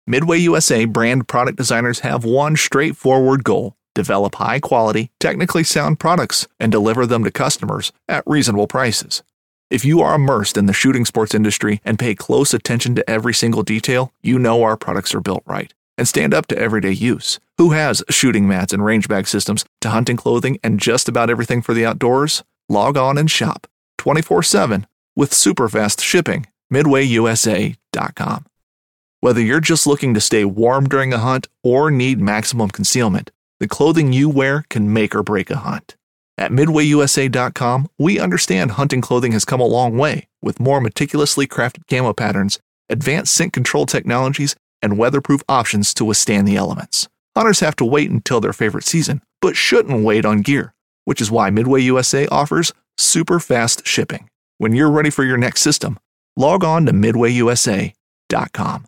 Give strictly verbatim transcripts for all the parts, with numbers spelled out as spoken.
Midway U S A brand product designers have one straightforward goal: develop high-quality, technically sound products and deliver them to customers at reasonable prices. If you are immersed in the shooting sports industry and pay close attention to every single detail, you know our products are built right and stand up to everyday use. Who has shooting mats and range bag systems to hunting clothing and just about everything for the outdoors? Log on and shop twenty-four seven with super fast shipping. midway u s a dot com. Whether you're just looking to stay warm during a hunt or need maximum concealment, the clothing you wear can make or break a hunt. At midway u s a dot com, we understand hunting clothing has come a long way with more meticulously crafted camo patterns, advanced scent control technologies, and weatherproof options to withstand the elements. Hunters have to wait until their favorite season, but shouldn't wait on gear, which is why Midway U S A offers super fast shipping. When you're ready for your next system, log on to midway u s a dot com.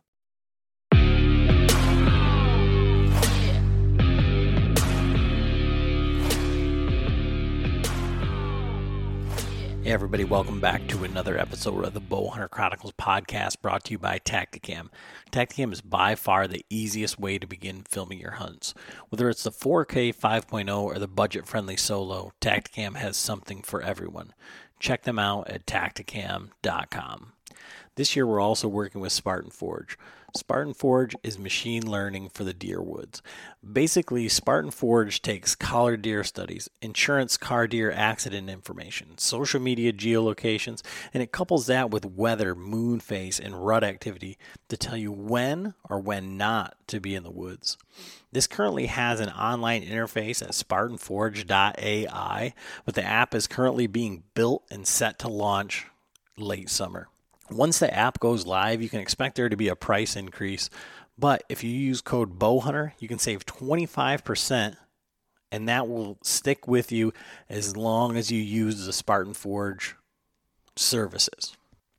Hey everybody, welcome back to another episode of the Bowhunter Chronicles podcast brought to you by Tactacam. Tactacam is by far the easiest way to begin filming your hunts. Whether it's the four K five point oh or the budget-friendly Solo, Tactacam has something for everyone. Check them out at tactacam dot com. This year we're also working with Spartan Forge. Spartan Forge is machine learning for the deer woods. Basically, Spartan Forge takes collared deer studies, insurance car deer accident information, social media geolocations, and it couples that with weather, moon phase, and rut activity to tell you when or when not to be in the woods. This currently has an online interface at spartan forge dot a i, but the app is currently being built and set to launch late summer. Once the app goes live, you can expect there to be a price increase, but if you use code BOWHUNTER, you can save twenty-five percent, and that will stick with you as long as you use the Spartan Forge services.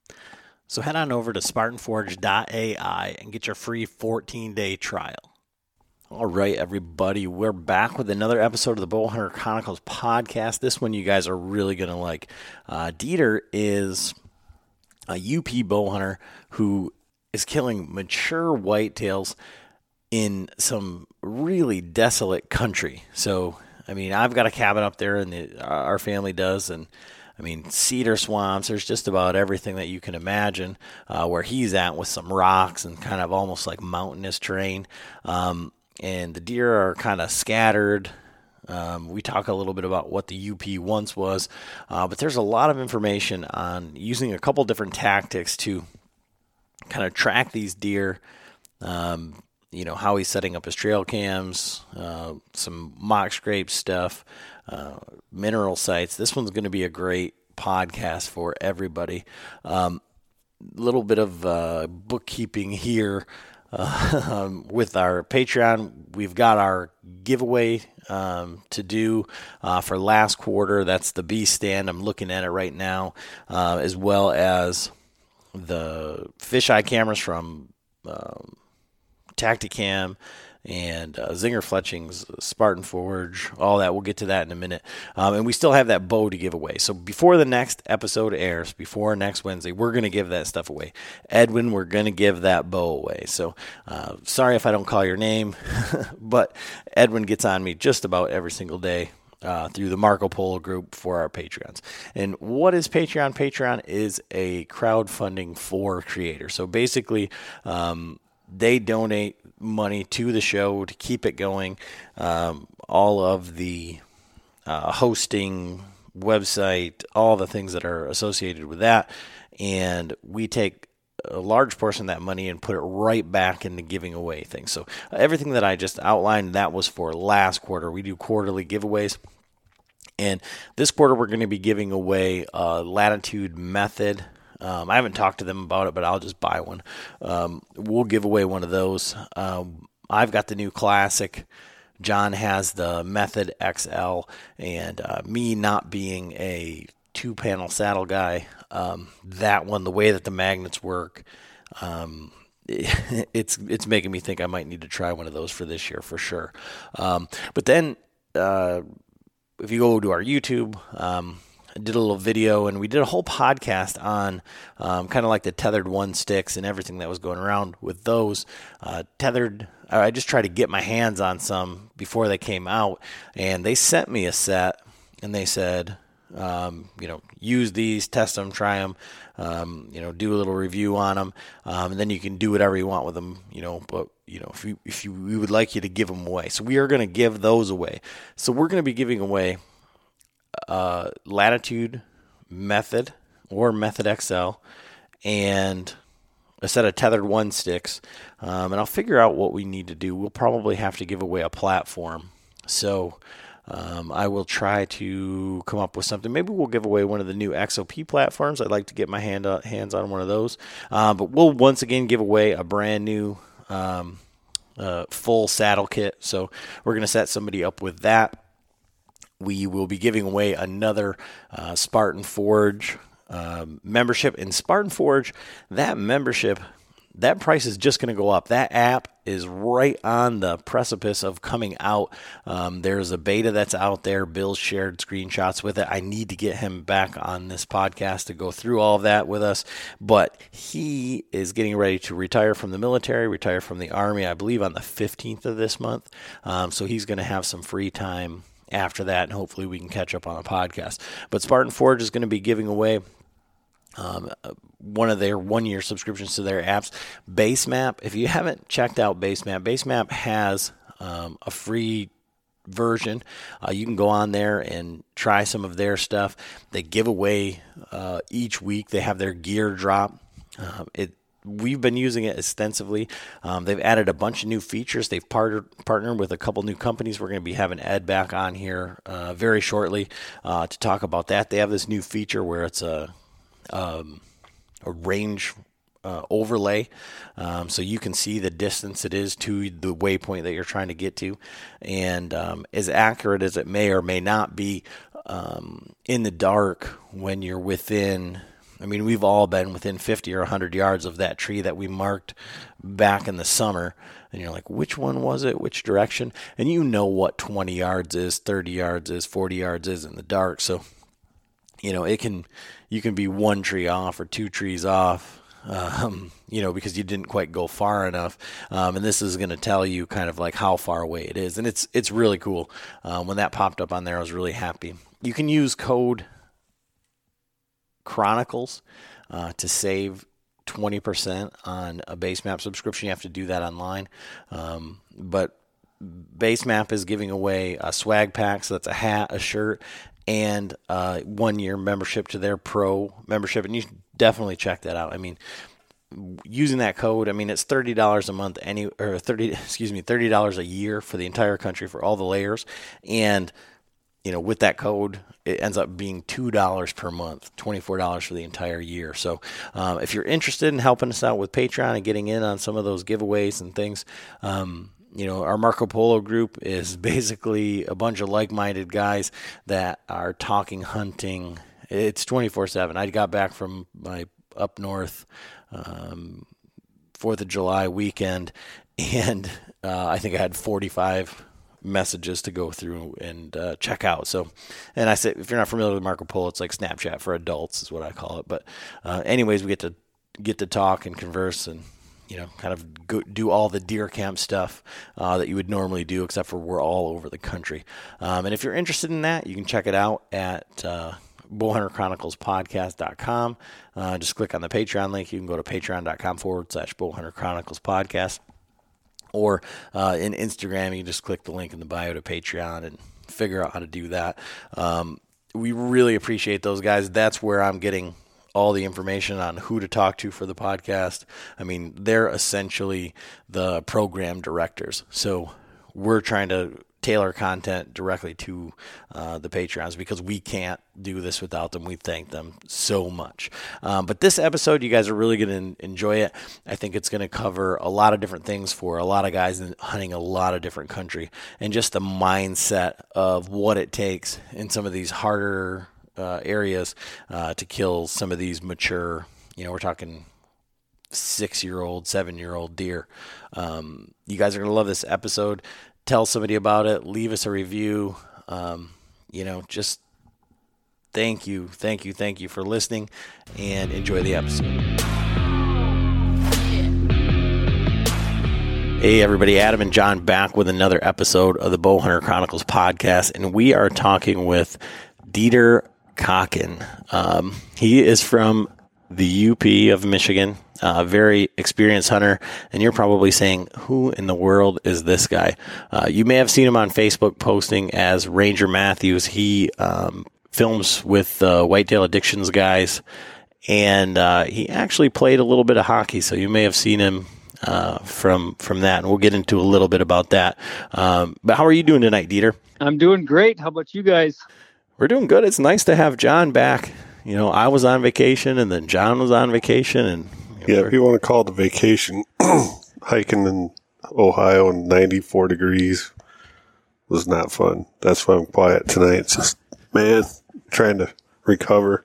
So head on over to spartan forge dot a i and get your free fourteen-day trial. All right, everybody, we're back with another episode of the Bowhunter Chronicles podcast. This one you guys are really going to like. Uh, Dieter is a U P bow hunter who is killing mature whitetails in some really desolate country. So, I mean, I've got a cabin up there, and the, our family does, and I mean, cedar swamps, there's just about everything that you can imagine uh, where he's at, with some rocks and kind of almost like mountainous terrain. Um, and the deer are kind of scattered. Um, we talk a little bit about what the U P once was, uh, but there's a lot of information on using a couple different tactics to kind of track these deer. Um, you know, how he's setting up his trail cams, uh, some mock scrape stuff, uh, mineral sites. This one's going to be a great podcast for everybody. Um, little bit of uh, bookkeeping here. Uh, um, with our Patreon, we've got our giveaway um, to do uh, for last quarter. That's the B stand. I'm looking at it right now, uh, as well as the fisheye cameras from um, Tactacam and uh, Zinger Fletching's Spartan Forge, all that. We'll get to that in a minute. Um, and we still have that bow to give away. So before the next episode airs, before next Wednesday, we're going to give that stuff away. Edwin, we're going to give that bow away. So uh, sorry if I don't call your name, but Edwin gets on me just about every single day uh, through the Marco Polo group for our Patreons. And what is Patreon? Patreon is a crowdfunding for creators. So basically, um, they donate money to the show to keep it going. Um, all of the uh, hosting, website, all the things that are associated with that. And we take a large portion of that money and put it right back into giving away things. So uh, everything that I just outlined, that was for last quarter. We do quarterly giveaways. And this quarter, we're going to be giving away a Latitude Method. Um, I haven't talked to them about it, but I'll just buy one. Um, we'll give away one of those. Um, I've got the new Classic. John has the Method X L. And uh, me not being a two-panel saddle guy, um, that one, the way that the magnets work, um, it, it's it's making me think I might need to try one of those for this year for sure. Um, but then uh, if you go to our YouTube, um, I did a little video, and we did a whole podcast on um, kind of like the Tethered One sticks and everything that was going around with those. Uh, tethered, I just tried to get my hands on some before they came out, and they sent me a set, and they said, um, you know, use these, test them, try them, um, you know, do a little review on them, um, and then you can do whatever you want with them, you know, but you know, if you, if you, we would like you to give them away. So we are going to give those away. So we're going to be giving away Uh, Latitude Method or Method X L and a set of Tethered One sticks, um, and I'll figure out what we need to do. We'll probably have to give away a platform, so um, I will try to come up with something. Maybe we'll give away one of the new X O P platforms. I'd like to get my hand uh, hands on one of those, uh, but we'll once again give away a brand new um, uh, full saddle kit, so we're going to set somebody up with that. We will be giving away another uh, Spartan Forge um, membership. In Spartan Forge, that membership, that price is just going to go up. That app is right on the precipice of coming out. Um, there's a beta that's out there. Bill shared screenshots with it. I need to get him back on this podcast to go through all of that with us. But he is getting ready to retire from the military, retire from the Army, I believe on the fifteenth of this month. Um, so he's going to have some free time after that, and hopefully we can catch up on a podcast. But Spartan Forge is going to be giving away um, one of their one-year subscriptions to their apps. Basemap, if you haven't checked out Basemap, Basemap has um, a free version. Uh, you can go on there and try some of their stuff. They give away uh, each week. They have their gear drop. Uh, it We've been using it extensively. Um, they've added a bunch of new features. They've partnered partnered with a couple new companies. We're going to be having Ed back on here uh, very shortly uh, to talk about that. They have this new feature where it's a um, a range uh, overlay, um, so you can see the distance it is to the waypoint that you're trying to get to, and um, as accurate as it may or may not be um, in the dark when you're within. I mean, we've all been within fifty or one hundred yards of that tree that we marked back in the summer. And you're like, which one was it? Which direction? And you know what twenty yards is, thirty yards is, forty yards is in the dark. So, you know, it can, you can be one tree off or two trees off, um, you know, because you didn't quite go far enough. Um, and this is going to tell you kind of like how far away it is. And it's, it's really cool. Um, when that popped up on there, I was really happy. You can use code Chronicles uh, to save twenty percent on a Basemap subscription. You have to do that online. Um, but Basemap is giving away a swag pack, so that's a hat, a shirt, and uh, one-year membership to their pro membership. And you should definitely check that out. I mean, using that code, I mean, it's thirty dollars a month, any or thirty, excuse me, thirty dollars a year for the entire country for all the layers. And you know, with that code, it ends up being two dollars per month, twenty-four dollars for the entire year. So um, if you're interested in helping us out with Patreon and getting in on some of those giveaways and things, um, you know, our Marco Polo group is basically a bunch of like-minded guys that are talking hunting. It's twenty-four seven. I got back from my up north um, fourth of July weekend, and uh, I think I had forty-five messages to go through and uh, check out. So, and I said, if you're not familiar with Marco Polo, it's like Snapchat for adults is what I call it. But uh, anyways, we get to get to talk and converse and, you know, kind of go, do all the deer camp stuff uh, that you would normally do, except for we're all over the country. Um, and if you're interested in that, you can check it out at uh, Bowhunter Chronicles Podcast dot com. Uh, just click on the Patreon link. You can go to patreon.com forward slash Bowhunter Chronicles Podcast. Or uh, in Instagram, you can just click the link in the bio to Patreon and figure out how to do that. Um, we really appreciate those guys. That's where I'm getting all the information on who to talk to for the podcast. I mean, they're essentially the program directors. So we're trying to tailor content directly to uh, the Patreons because we can't do this without them. We thank them so much. Um, but this episode, you guys are really going to enjoy it. I think it's going to cover a lot of different things for a lot of guys in hunting a lot of different country and just the mindset of what it takes in some of these harder uh, areas uh, to kill some of these mature, you know, we're talking six-year-old, seven-year-old deer. Um, you guys are going to love this episode. Tell somebody about it. Leave us a review. Um, you know, just Thank you, thank you, thank you for listening, and enjoy the episode. Hey everybody, Adam and John back with another episode of the Bowhunter Chronicles podcast, and we are talking with Dieter Kocken. Um, he is from the U P of Michigan, a very experienced hunter, and you're probably saying, who in the world is this guy? Uh, you may have seen him on Facebook posting as Ranger Matthews. He um, films with the uh, Whitetail Addictions guys, and uh, he actually played a little bit of hockey, so you may have seen him uh, from from that, and we'll get into a little bit about that. Um, but how are you doing tonight, Dieter? I'm doing great. How about you guys? We're doing good. It's nice to have John back. You know, I was on vacation, and then John was on vacation, and you know, yeah, if you want to call it a vacation, hiking in Ohio in ninety-four degrees was not fun. That's why I'm quiet tonight. It's just, man, trying to recover.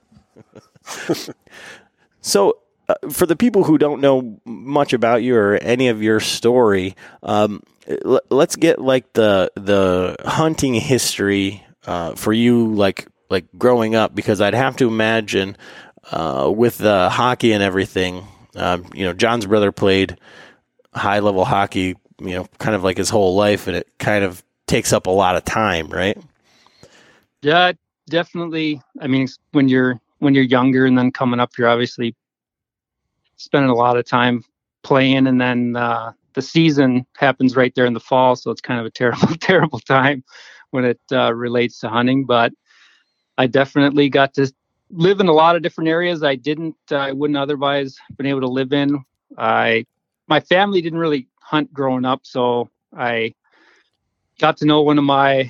So, uh, for the people who don't know much about you or any of your story, um, l- let's get like the the hunting history uh, for you, like like growing up, because I'd have to imagine uh, with the hockey and everything. Um, you know, John's brother played high level hockey, you know, kind of like his whole life, and it kind of takes up a lot of time, right? Yeah, definitely. I mean, when you're when you're younger and then coming up, you're obviously spending a lot of time playing, and then uh, the season happens right there in the fall, so it's kind of a terrible, terrible time when it uh, relates to hunting. But I definitely got to live in a lot of different areas I didn't, uh, I wouldn't otherwise been able to live in. I, my family didn't really hunt growing up, so I got to know one of my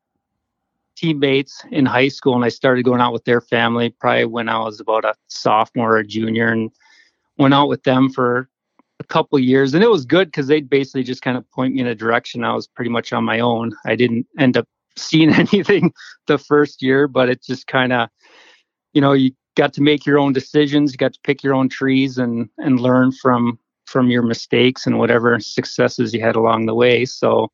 teammates in high school, and I started going out with their family probably when I was about a sophomore or a junior, and went out with them for a couple of years. And it was good because they'd basically just kind of point me in a direction. I was pretty much on my own. I didn't end up seeing anything the first year, but it just kind of, you know, you got to make your own decisions. You got to pick your own trees and, and learn from, from your mistakes and whatever successes you had along the way. So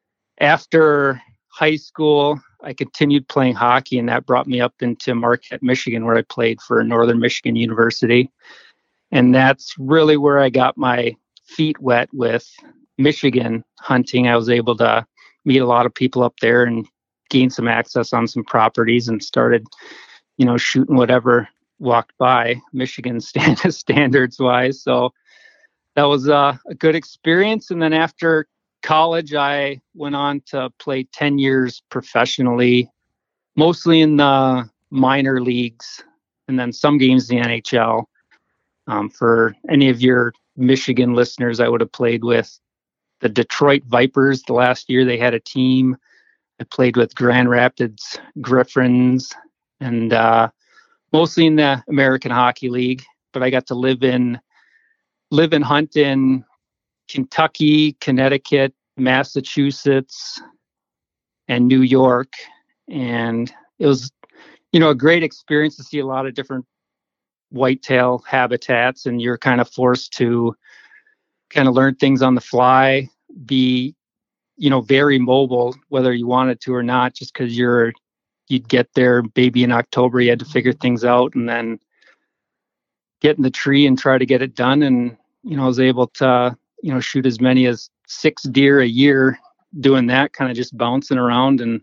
after high school, I continued playing hockey, and that brought me up into Marquette, Michigan, where I played for Northern Michigan University. And that's really where I got my feet wet with Michigan hunting. I was able to meet a lot of people up there and gain some access on some properties, and started, you know, shooting whatever walked by, Michigan stand- standards wise. So that was uh, a good experience. And then after college, I went on to play ten years professionally, mostly in the minor leagues, and then some games in the N H L. Um, for any of your Michigan listeners, I would have played with the Detroit Vipers the last year they had a team. I played with Grand Rapids Griffins, and uh, mostly in the American Hockey League. But I got to live in live and hunt in Kentucky, Connecticut, Massachusetts, and New York. And it was, you know, a great experience to see a lot of different whitetail habitats, and you're kind of forced to kind of learn things on the fly, be, you know, very mobile, whether you wanted to or not, just because you're, you'd get there maybe in October, you had to figure things out, and then get in the tree and try to get it done. And, you know, I was able to, you know, shoot as many as six deer a year doing that, kind of just bouncing around. And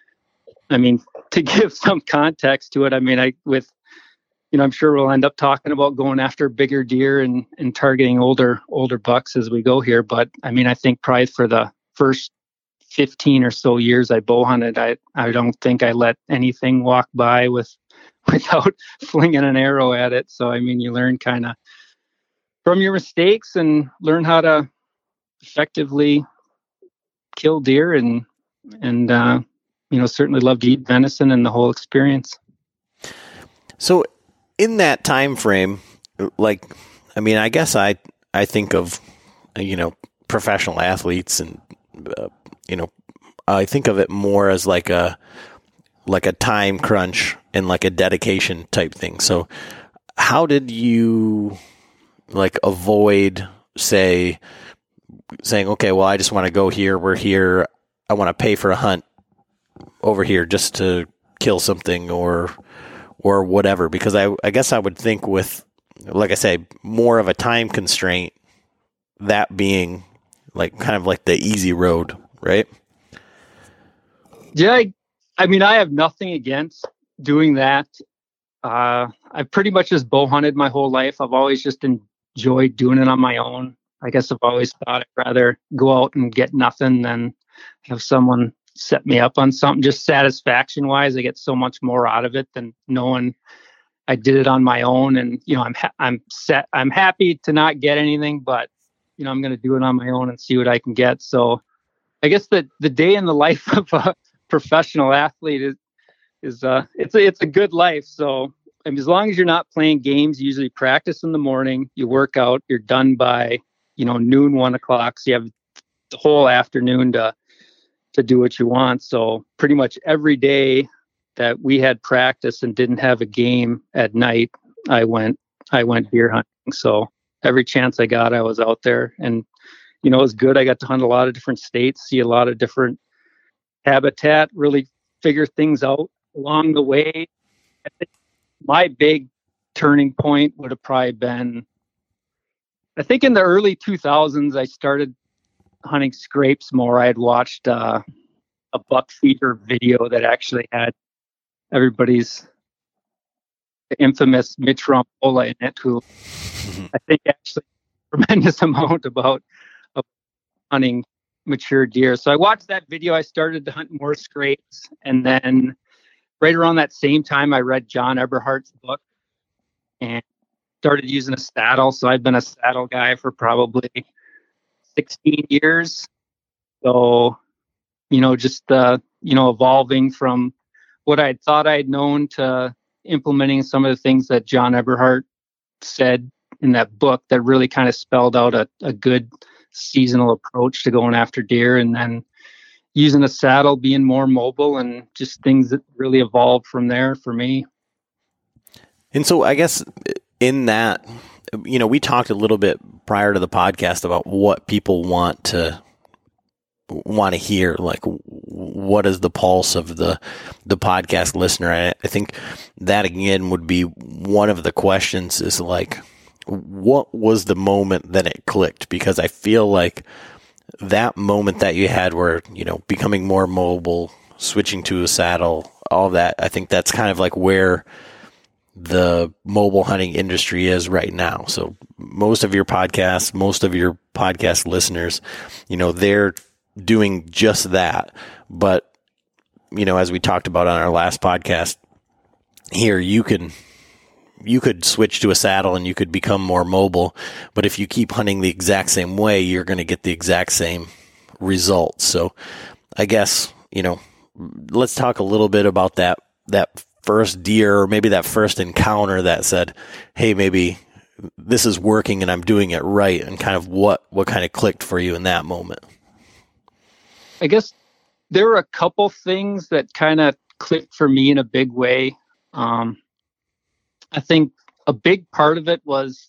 I mean, to give some context to it, I mean, I, with, you know, I'm sure we'll end up talking about going after bigger deer and, and targeting older, older bucks as we go here. But I mean, I think probably for the first fifteen or so years I bow hunted, I, I don't think I let anything walk by with, without flinging an arrow at it. So, I mean, you learn kind of from your mistakes and learn how to effectively kill deer, and, and, uh, you know, certainly love to eat venison and the whole experience. So in that time frame, like, I mean, I guess I, I think of, you know, professional athletes, and, uh, you know, I think of it more as like a, like a time crunch and like a dedication type thing. So how did you like avoid, say, saying, okay, well, I just want to go here, we're here, I want to pay for a hunt over here just to kill something or or whatever. Because I, I guess I would think with, like I say, more of a time constraint, that being like kind of like the easy road, right? Yeah, I, I mean, I have nothing against doing that. Uh, I've pretty much just bow hunted my whole life. I've always just enjoyed doing it on my own. I guess I've always thought I'd rather go out and get nothing than have someone set me up on something. Just satisfaction wise, I get so much more out of it than knowing I did it on my own. And, you know, I'm, ha- I'm set, I'm happy to not get anything, but, you know, I'm going to do it on my own and see what I can get. So I guess the, the day in the life of a professional athlete is, is uh, it's a, it's a good life. So I mean, as long as you're not playing games, you usually practice in the morning, you work out, you're done by, you know, noon, one o'clock. So you have the whole afternoon to, to do what you want. So pretty much every day that we had practice and didn't have a game at night, I went, I went deer hunting. So every chance I got, I was out there, and, you know, it was good. I got to hunt a lot of different states, see a lot of different habitat, really figure things out along the way. I think my big turning point would have probably been, I think in the early two thousands, I started hunting scrapes more. I had watched uh, a buck feeder video that actually had everybody's infamous Mitch Rompola in it, who I think actually a tremendous amount about, about hunting mature deer. So I watched that video. I started to hunt more scrapes, and then right around that same time, I read John Eberhardt's book and started using a saddle. So I've been a saddle guy for probably sixteen years. So, you know, just, uh, you know, evolving from what I thought I'd known to implementing some of the things that John Eberhardt said in that book that really kind of spelled out a, a good seasonal approach to going after deer, and then using a saddle, being more mobile, and just things that really evolved from there for me. And so I guess in that, you know, we talked a little bit prior to the podcast about what people want to want to hear, like what is the pulse of the the podcast listener. I, I think that again would be one of the questions, is like, what was the moment that it clicked? Because I feel like that moment that you had where, you know, becoming more mobile, switching to a saddle, all that, I think that's kind of like where the mobile hunting industry is right now. So most of your podcasts, most of your podcast listeners, you know, they're doing just that. But, you know, as we talked about on our last podcast here, you can, you could switch to a saddle and you could become more mobile. But if you keep hunting the exact same way, you're going to get the exact same results. So I guess, you know, let's talk a little bit about that, that first deer, or maybe that first encounter that said, hey, maybe this is working and I'm doing it right, and kind of what, what kind of clicked for you in that moment. I guess there were a couple things that kind of clicked for me in a big way. Um, I think a big part of it was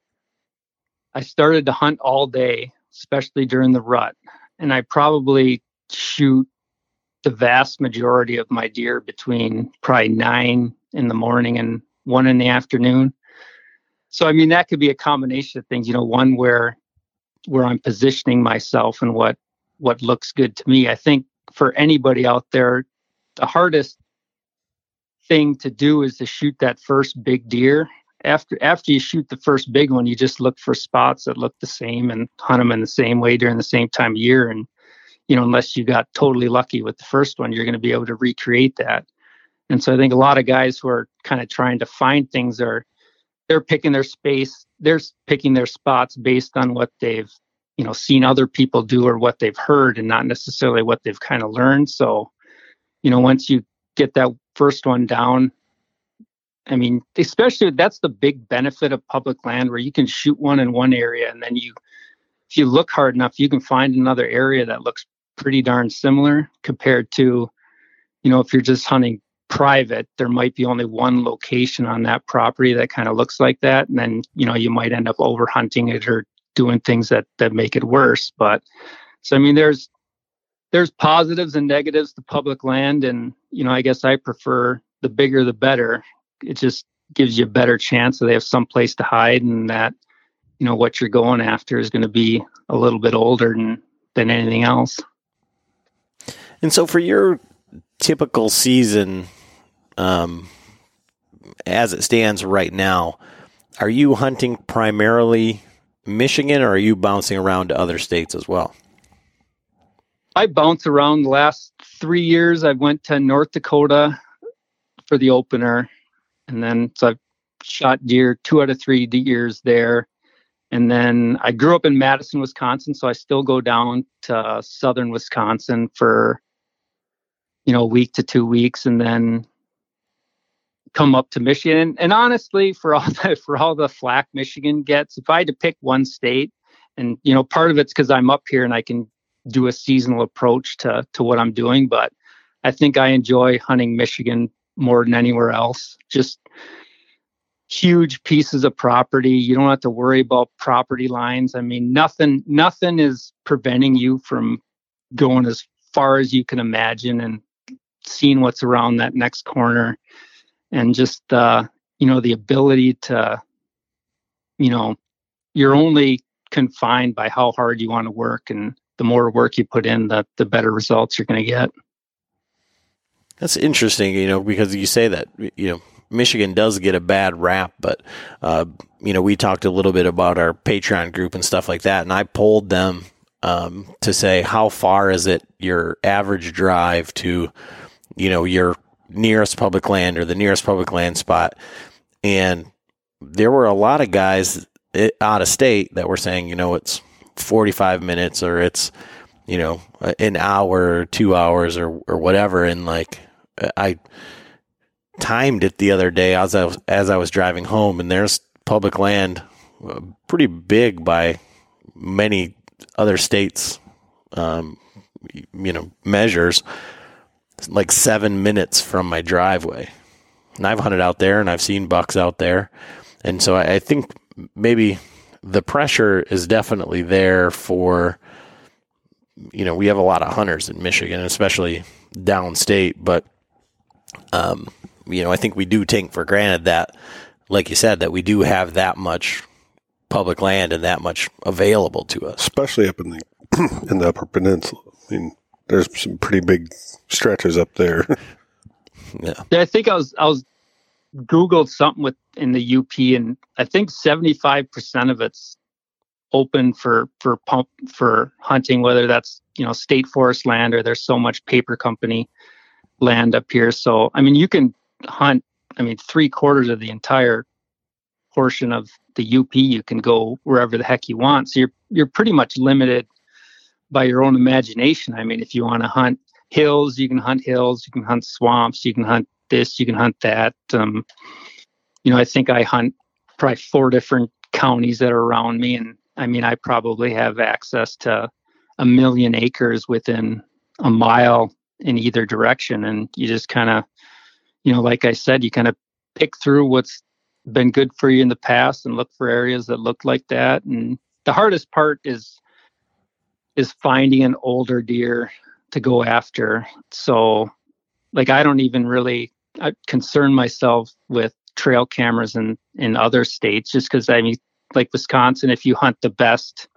I started to hunt all day, especially during the rut. And I probably shoot the vast majority of my deer between probably nine in the morning and one in the afternoon. So, I mean, that could be a combination of things, you know, one where, where I'm positioning myself and what, what looks good to me. I think for anybody out there, the hardest thing to do is to shoot that first big deer. After after you shoot the first big one, you just look for spots that look the same and hunt them in the same way during the same time of year. And, you know, unless you got totally lucky with the first one, you're going to be able to recreate that. And so I think a lot of guys who are kind of trying to find things are, they're picking their space, they're picking their spots based on what they've, you know, seen other people do or what they've heard, and not necessarily what they've kind of learned. So, you know, once you get that first one down, I mean, especially that's the big benefit of public land, where you can shoot one in one area, and then you, if you look hard enough, you can find another area that looks pretty darn similar, compared to, you know, if you're just hunting private, there might be only one location on that property that kind of looks like that. And then, you know, you might end up over hunting it or doing things that, that make it worse. But so, I mean, there's, there's positives and negatives to public land. And, you know, I guess I prefer the bigger the better. It just gives you a better chance that they have some place to hide, and that, you know, what you're going after is going to be a little bit older than, than anything else. And so for your typical season, um, as it stands right now, are you hunting primarily Michigan, or are you bouncing around to other states as well? I bounce around. The last three years, I went to North Dakota for the opener. And then, so I've shot deer two out of three years there. And then I grew up in Madison, Wisconsin. So I still go down to southern Wisconsin for, you know, a week to two weeks and then come up to Michigan. And, and honestly, for all the, for all the flack Michigan gets, if I had to pick one state, and, you know, part of it's because I'm up here and I can do a seasonal approach to, to what I'm doing. But I think I enjoy hunting Michigan more than anywhere else. Just huge pieces of property. You don't have to worry about property lines. I mean, nothing, nothing is preventing you from going as far as you can imagine and seeing what's around that next corner. And just, uh, you know, the ability to, you know, you're only confined by how hard you want to work. And the more work you put in, the, the better results you're going to get. That's interesting, you know, because you say that, you know, Michigan does get a bad rap, but, uh, you know, we talked a little bit about our Patreon group and stuff like that, and I polled them um, to say, how far is it your average drive to, you know, your nearest public land or the nearest public land spot? And there were a lot of guys out of state that were saying, you know, it's forty-five minutes or it's, you know, an hour or two hours or, or whatever. And like, I timed it the other day as I was, as I was driving home, and there's public land pretty big by many other states, um, you know, measures, like seven minutes from my driveway. And I've hunted out there and I've seen bucks out there. And so I, I think maybe the pressure is definitely there for, you know, we have a lot of hunters in Michigan, especially downstate, but, um, you know, I think we do take for granted that, like you said, that we do have that much public land and that much available to us. Especially up in the, in the Upper Peninsula. I mean, there's some pretty big stretches up there. Yeah. Yeah, I think I was, I was Googled something with in the U P, and I think seventy-five percent of it's open for for pump for hunting, whether that's, you know, state forest land or there's so much paper company land up here. So I mean, you can hunt, I mean, three quarters of the entire portion of the U P. You can go wherever the heck you want. So you're you're pretty much limited by your own imagination. I mean, if you want to hunt hills, you can hunt hills, you can hunt swamps, you can hunt this, you can hunt that. Um, you know, I think I hunt probably four different counties that are around me, and I mean, I probably have access to a million acres within a mile in either direction. And you just kind of, you know, like I said, you kind of pick through what's been good for you in the past and look for areas that look like that. And the hardest part is, is finding an older deer to go after. So like, I don't even really I concern myself with trail cameras in, in other states, just because I mean, like Wisconsin, if you hunt the best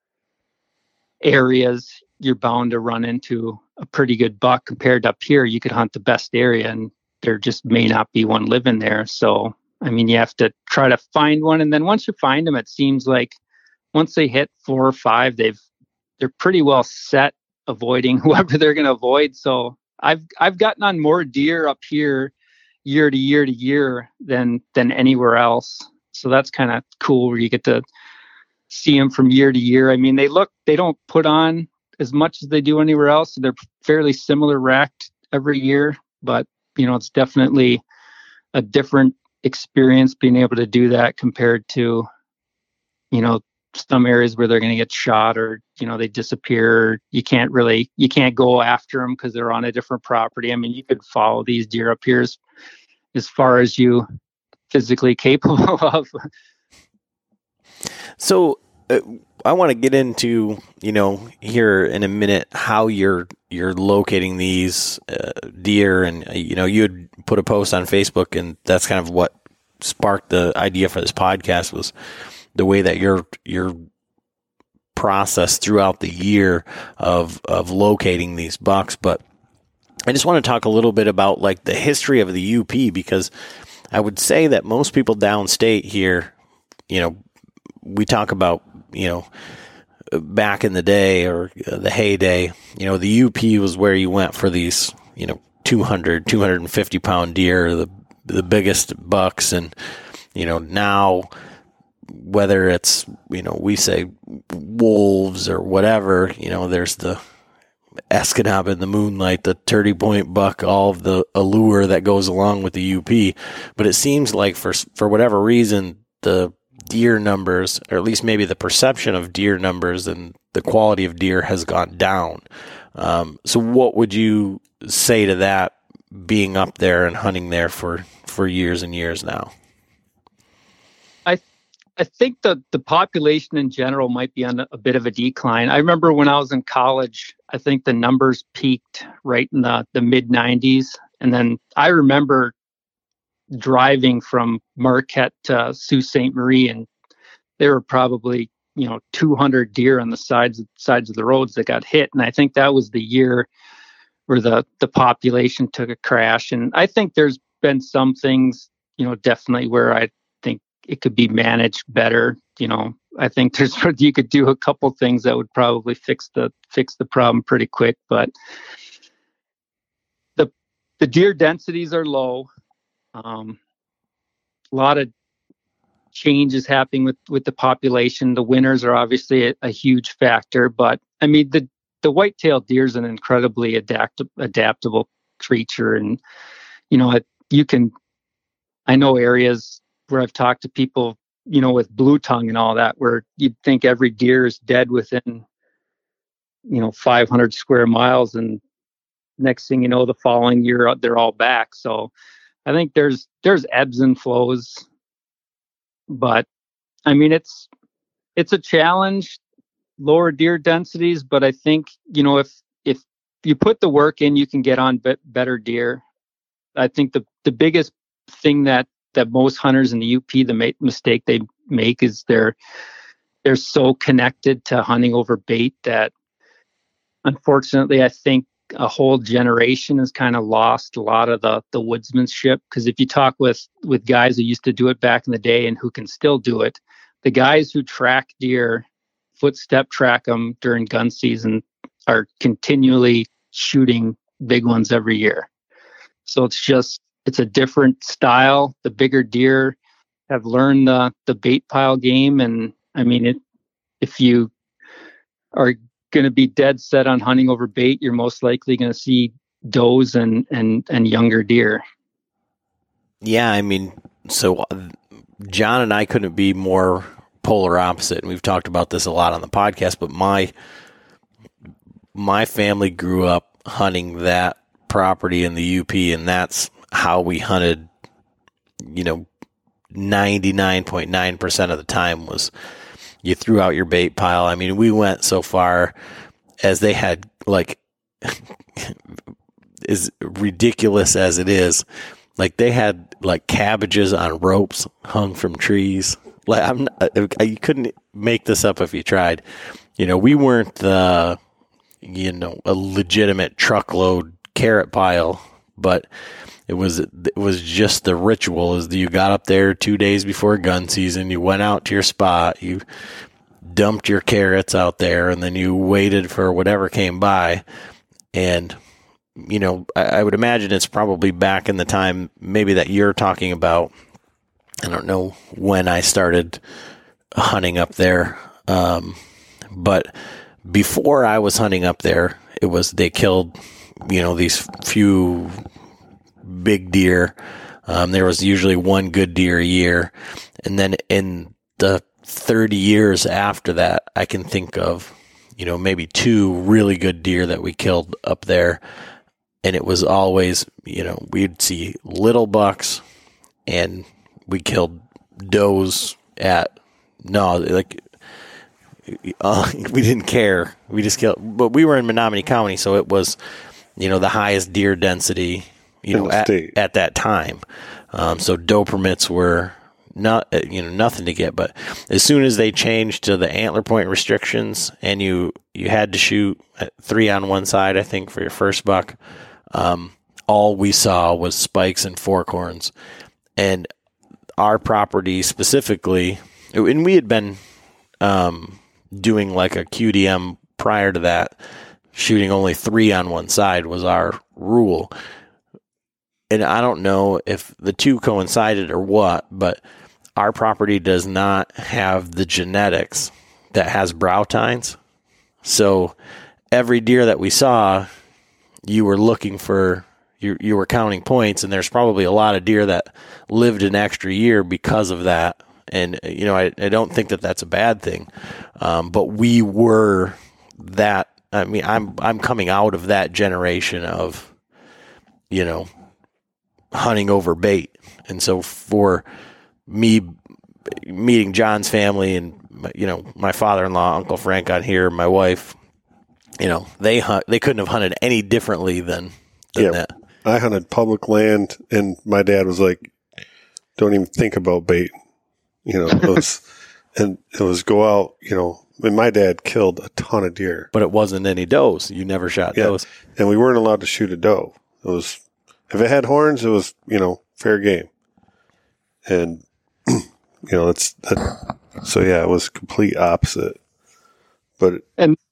areas, you're bound to run into a pretty good buck. Compared to up here, you could hunt the best area and there just may not be one living there. So, I mean, you have to try to find one. And then once you find them, it seems like once they hit four or five, they've, they're pretty well set avoiding whoever they're going to avoid. So I've, I've gotten on more deer up here year to year to year than, than anywhere else. So that's kind of cool where you get to see them from year to year. I mean, they look, they don't put on as much as they do anywhere else. They're fairly similar racked every year, but you know, it's definitely a different experience being able to do that compared to, you know, some areas where they're going to get shot or, you know, they disappear. You can't really, you can't go after them because they're on a different property. I mean, you could follow these deer up here as, as far as you physically capable of. So uh, I want to get into, you know, here in a minute how you're you're locating these uh, deer, and uh, you know, you had put a post on Facebook, and that's kind of what sparked the idea for this podcast, was the way that your your process throughout the year of of locating these bucks. But I just want to talk a little bit about like the history of the U P, because I would say that most people downstate here, you know, we talk about, you know, back in the day, or the heyday, you know, the U P was where you went for these, you know, two hundred, two hundred fifty pound deer, the the biggest bucks. And, you know, now whether it's, you know, we say wolves or whatever, you know, there's the Escanaba in the moonlight, the thirty point buck, all of the allure that goes along with the U P. But it seems like for for whatever reason, the deer numbers, or at least maybe the perception of deer numbers and the quality of deer, has gone down. Um, so what would you say to that, being up there and hunting there for, for years and years now? I I think the, the population in general might be on a, a bit of a decline. I remember when I was in college, I think the numbers peaked right in the, the mid nineties. And then I remember driving from Marquette to Sault Ste. Marie, and there were probably, you know, two hundred deer on the sides sides of the roads that got hit. And I think that was the year where the, the population took a crash. And I think there's been some things, you know, definitely where I think it could be managed better. You know, I think there's, you could do a couple things that would probably fix the, fix the problem pretty quick, but the, the deer densities are low. Um, a lot of changes happening with, with the population. The winters are obviously a, a huge factor, but I mean, the, the white-tailed deer is an incredibly adapt, adaptable creature. And, you know, it, you can, I know areas where I've talked to people, you know, with blue tongue and all that, where you'd think every deer is dead within, you know, five hundred square miles. And next thing you know, the following year, they're all back. So I think there's, there's ebbs and flows, but I mean, it's, it's a challenge, lower deer densities, but I think, you know, if, if you put the work in, you can get on be- better deer. I think the, the biggest thing that, that most hunters in the U P, the ma- mistake they make is they're, they're so connected to hunting over bait that unfortunately, I think a whole generation has kind of lost a lot of the, the woodsmanship. Because if you talk with, with guys who used to do it back in the day and who can still do it, the guys who track deer, footstep track them during gun season, are continually shooting big ones every year. So it's just, it's a different style. The bigger deer have learned the, the bait pile game. And I mean, it, if you are going to be dead set on hunting over bait, you're most likely going to see does and, and, and younger deer. Yeah. I mean, so John and I couldn't be more polar opposite. And we've talked about this a lot on the podcast, but my, my family grew up hunting that property in the U P, and that's how we hunted, you know, ninety-nine point nine percent of the time was you threw out your bait pile. I mean, we went so far as they had, like, as ridiculous as it is, like they had like cabbages on ropes hung from trees. Like I'm not, you couldn't make this up if you tried. You know, we weren't the, you know, a legitimate truckload carrot pile, but it was, it was just the ritual is that you got up there two days before gun season, you went out to your spot, you dumped your carrots out there, and then you waited for whatever came by. And, you know, I, I would imagine it's probably back in the time maybe that you're talking about. I don't know when I started hunting up there. Um, but before I was hunting up there, it was, they killed, you know, these few big deer. Um, there was usually one good deer a year. And then in the thirty years after that, I can think of, you know, maybe two really good deer that we killed up there. And it was always, you know, we'd see little bucks, and we killed does at, no, like uh, we didn't care. We just killed. But we were in Menominee County, so it was, you know, the highest deer density, you In know, the at, state. at that time. Um, so doe permits were not, you know, nothing to get. But as soon as they changed to the antler point restrictions, and you you had to shoot at three on one side, I think, for your first buck, um, all we saw was spikes and forkhorns. And our property specifically, and we had been um, doing like a Q D M prior to that, shooting only three on one side was our rule. And I don't know if the two coincided or what, but our property does not have the genetics that has brow tines. So every deer that we saw, you were looking for, you you were counting points, and there's probably a lot of deer that lived an extra year because of that. And, you know, I, I don't think that that's a bad thing. Um, but we were that, I mean, I'm, I'm coming out of that generation of, you know, hunting over bait. And so for me meeting John's family and, you know, my father-in-law, Uncle Frank on here, my wife, you know, they hunt, they couldn't have hunted any differently than, than Yeah. that. I hunted public land, and my dad was like, don't even think about bait. You know, it was, and it was go out, you know, and my dad killed a ton of deer. But it wasn't any does. You never shot Yeah. does. And we weren't allowed to shoot a doe. It was, if it had horns, it was, you know, fair game. And, you know, it's, that, so yeah, it was complete opposite. But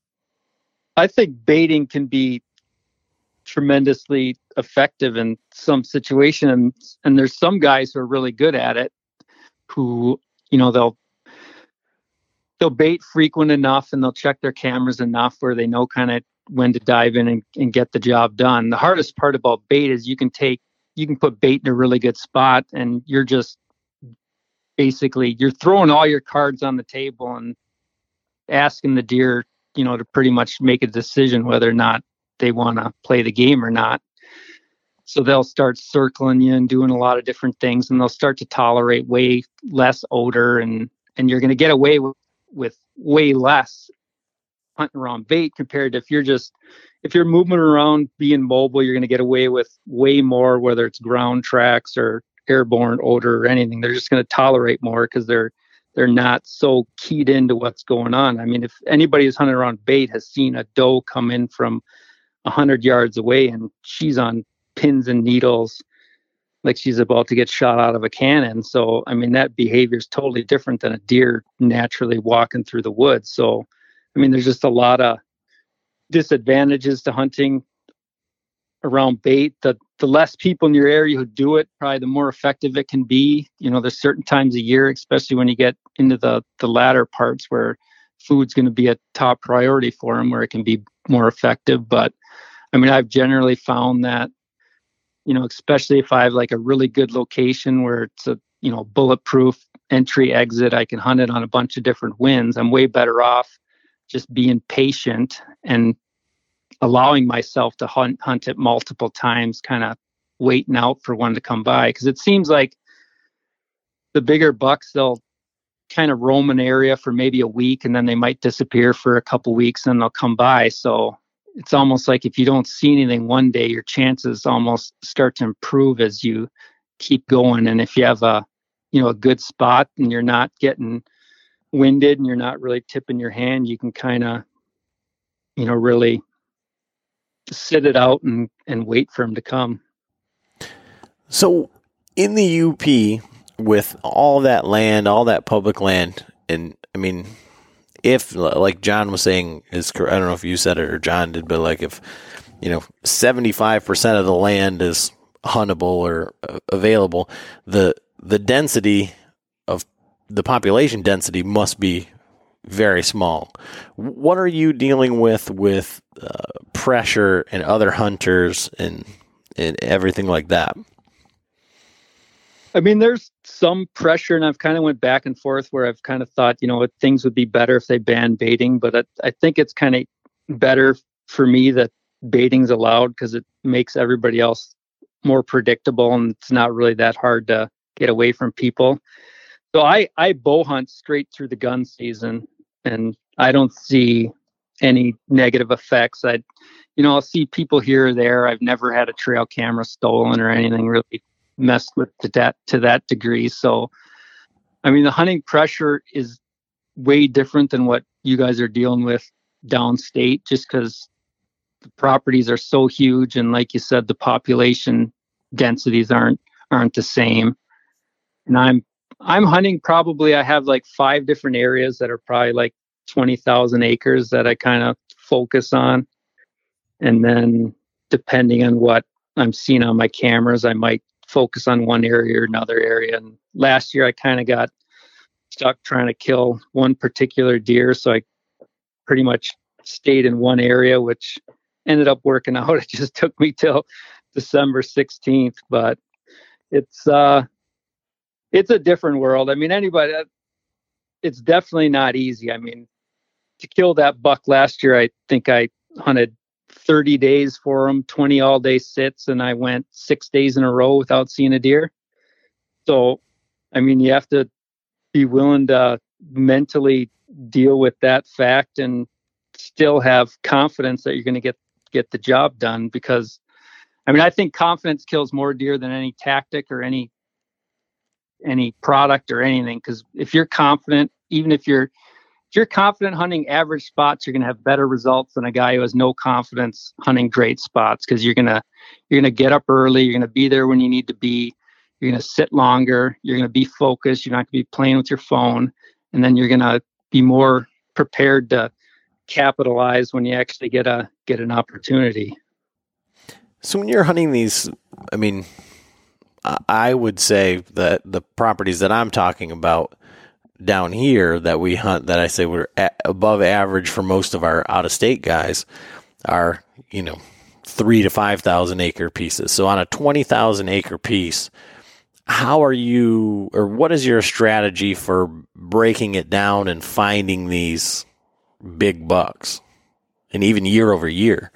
I think baiting can be tremendously effective in some situations, and there's some guys who are really good at it, who, you know, they'll they'll bait frequent enough and they'll check their cameras enough where they know kind of when to dive in and, and get the job done. The hardest part about bait is you can take you can put bait in a really good spot, and you're just basically you're throwing all your cards on the table and asking the deer, you know, to pretty much make a decision whether or not they want to play the game or not. So they'll start circling you and doing a lot of different things, and they'll start to tolerate way less odor, and, and you're going to get away with, with way less hunting around bait compared to if you're just, if you're moving around being mobile, you're going to get away with way more, whether it's ground tracks or airborne odor or anything. They're just going to tolerate more because they're, they're not so keyed into what's going on. I mean, if anybody who's hunting around bait has seen a doe come in from a hundred yards away and she's on pins and needles like she's about to get shot out of a cannon. So, I mean, that behavior is totally different than a deer naturally walking through the woods. So, I mean, there's just a lot of disadvantages to hunting around bait. The, the less people in your area who do it, probably the more effective it can be. You know, there's certain times a year, especially when you get into the, the latter parts where food's going to be a top priority for them, where it can be more effective. But I mean, I've generally found that, you know, especially if I have like a really good location where it's a, you know, bulletproof entry exit, I can hunt it on a bunch of different winds. I'm way better off just being patient and allowing myself to hunt, hunt it multiple times, kind of waiting out for one to come by. Because it seems like the bigger bucks, they'll kind of roam an area for maybe a week, and then they might disappear for a couple weeks, and they'll come by. So it's almost like if you don't see anything one day, your chances almost start to improve as you keep going. And if you have a, you know, a good spot and you're not getting winded and you're not really tipping your hand, you can kind of, you know, really sit it out and, and wait for him to come. So in the U P, with all that land, all that public land, and I mean, if, like John was saying, is I don't know if you said it or John did, but like if, you know, seventy-five percent of the land is huntable or uh, available, the the density of the population density must be very small. What are you dealing with with uh, pressure and other hunters and and everything like that? I mean, there's some pressure, and I've kind of went back and forth where I've kind of thought, you know, things would be better if they banned baiting, but I, I think it's kind of better for me that baiting's allowed because it makes everybody else more predictable, and it's not really that hard to get away from people. So I, I bow hunt straight through the gun season, and I don't see any negative effects. I, you know, I'll see people here or there. I've never had a trail camera stolen or anything really messed with to that, to that degree. So, I mean, the hunting pressure is way different than what you guys are dealing with downstate, just because the properties are so huge. And like you said, the population densities aren't, aren't the same. And I'm, I'm hunting probably, I have like five different areas that are probably like twenty thousand acres that I kind of focus on. And then depending on what I'm seeing on my cameras, I might focus on one area or another area. And last year I kind of got stuck trying to kill one particular deer. So I pretty much stayed in one area, which ended up working out. It just took me till December sixteenth, but it's, uh, it's a different world. I mean, anybody, it's definitely not easy. I mean, to kill that buck last year, I think I hunted thirty days for him, twenty all day sits, and I went six days in a row without seeing a deer. So, I mean, you have to be willing to mentally deal with that fact and still have confidence that you're going to get, get the job done. Because, I mean, I think confidence kills more deer than any tactic or any, any product or anything. Because if you're confident, even if you're, if you're confident hunting average spots, you're going to have better results than a guy who has no confidence hunting great spots. Because you're gonna you're gonna get up early, you're gonna be there when you need to be, you're gonna sit longer, you're gonna be focused, you're not gonna be playing with your phone, and then you're gonna be more prepared to capitalize when you actually get a get an opportunity. So when you're hunting these, I mean, I would say that the properties that I'm talking about down here that we hunt, that I say we're above average for most of our out-of-state guys, are, you know, three to five thousand acre pieces. So on a twenty thousand acre piece, how are you, or what is your strategy for breaking it down and finding these big bucks, and even year over year?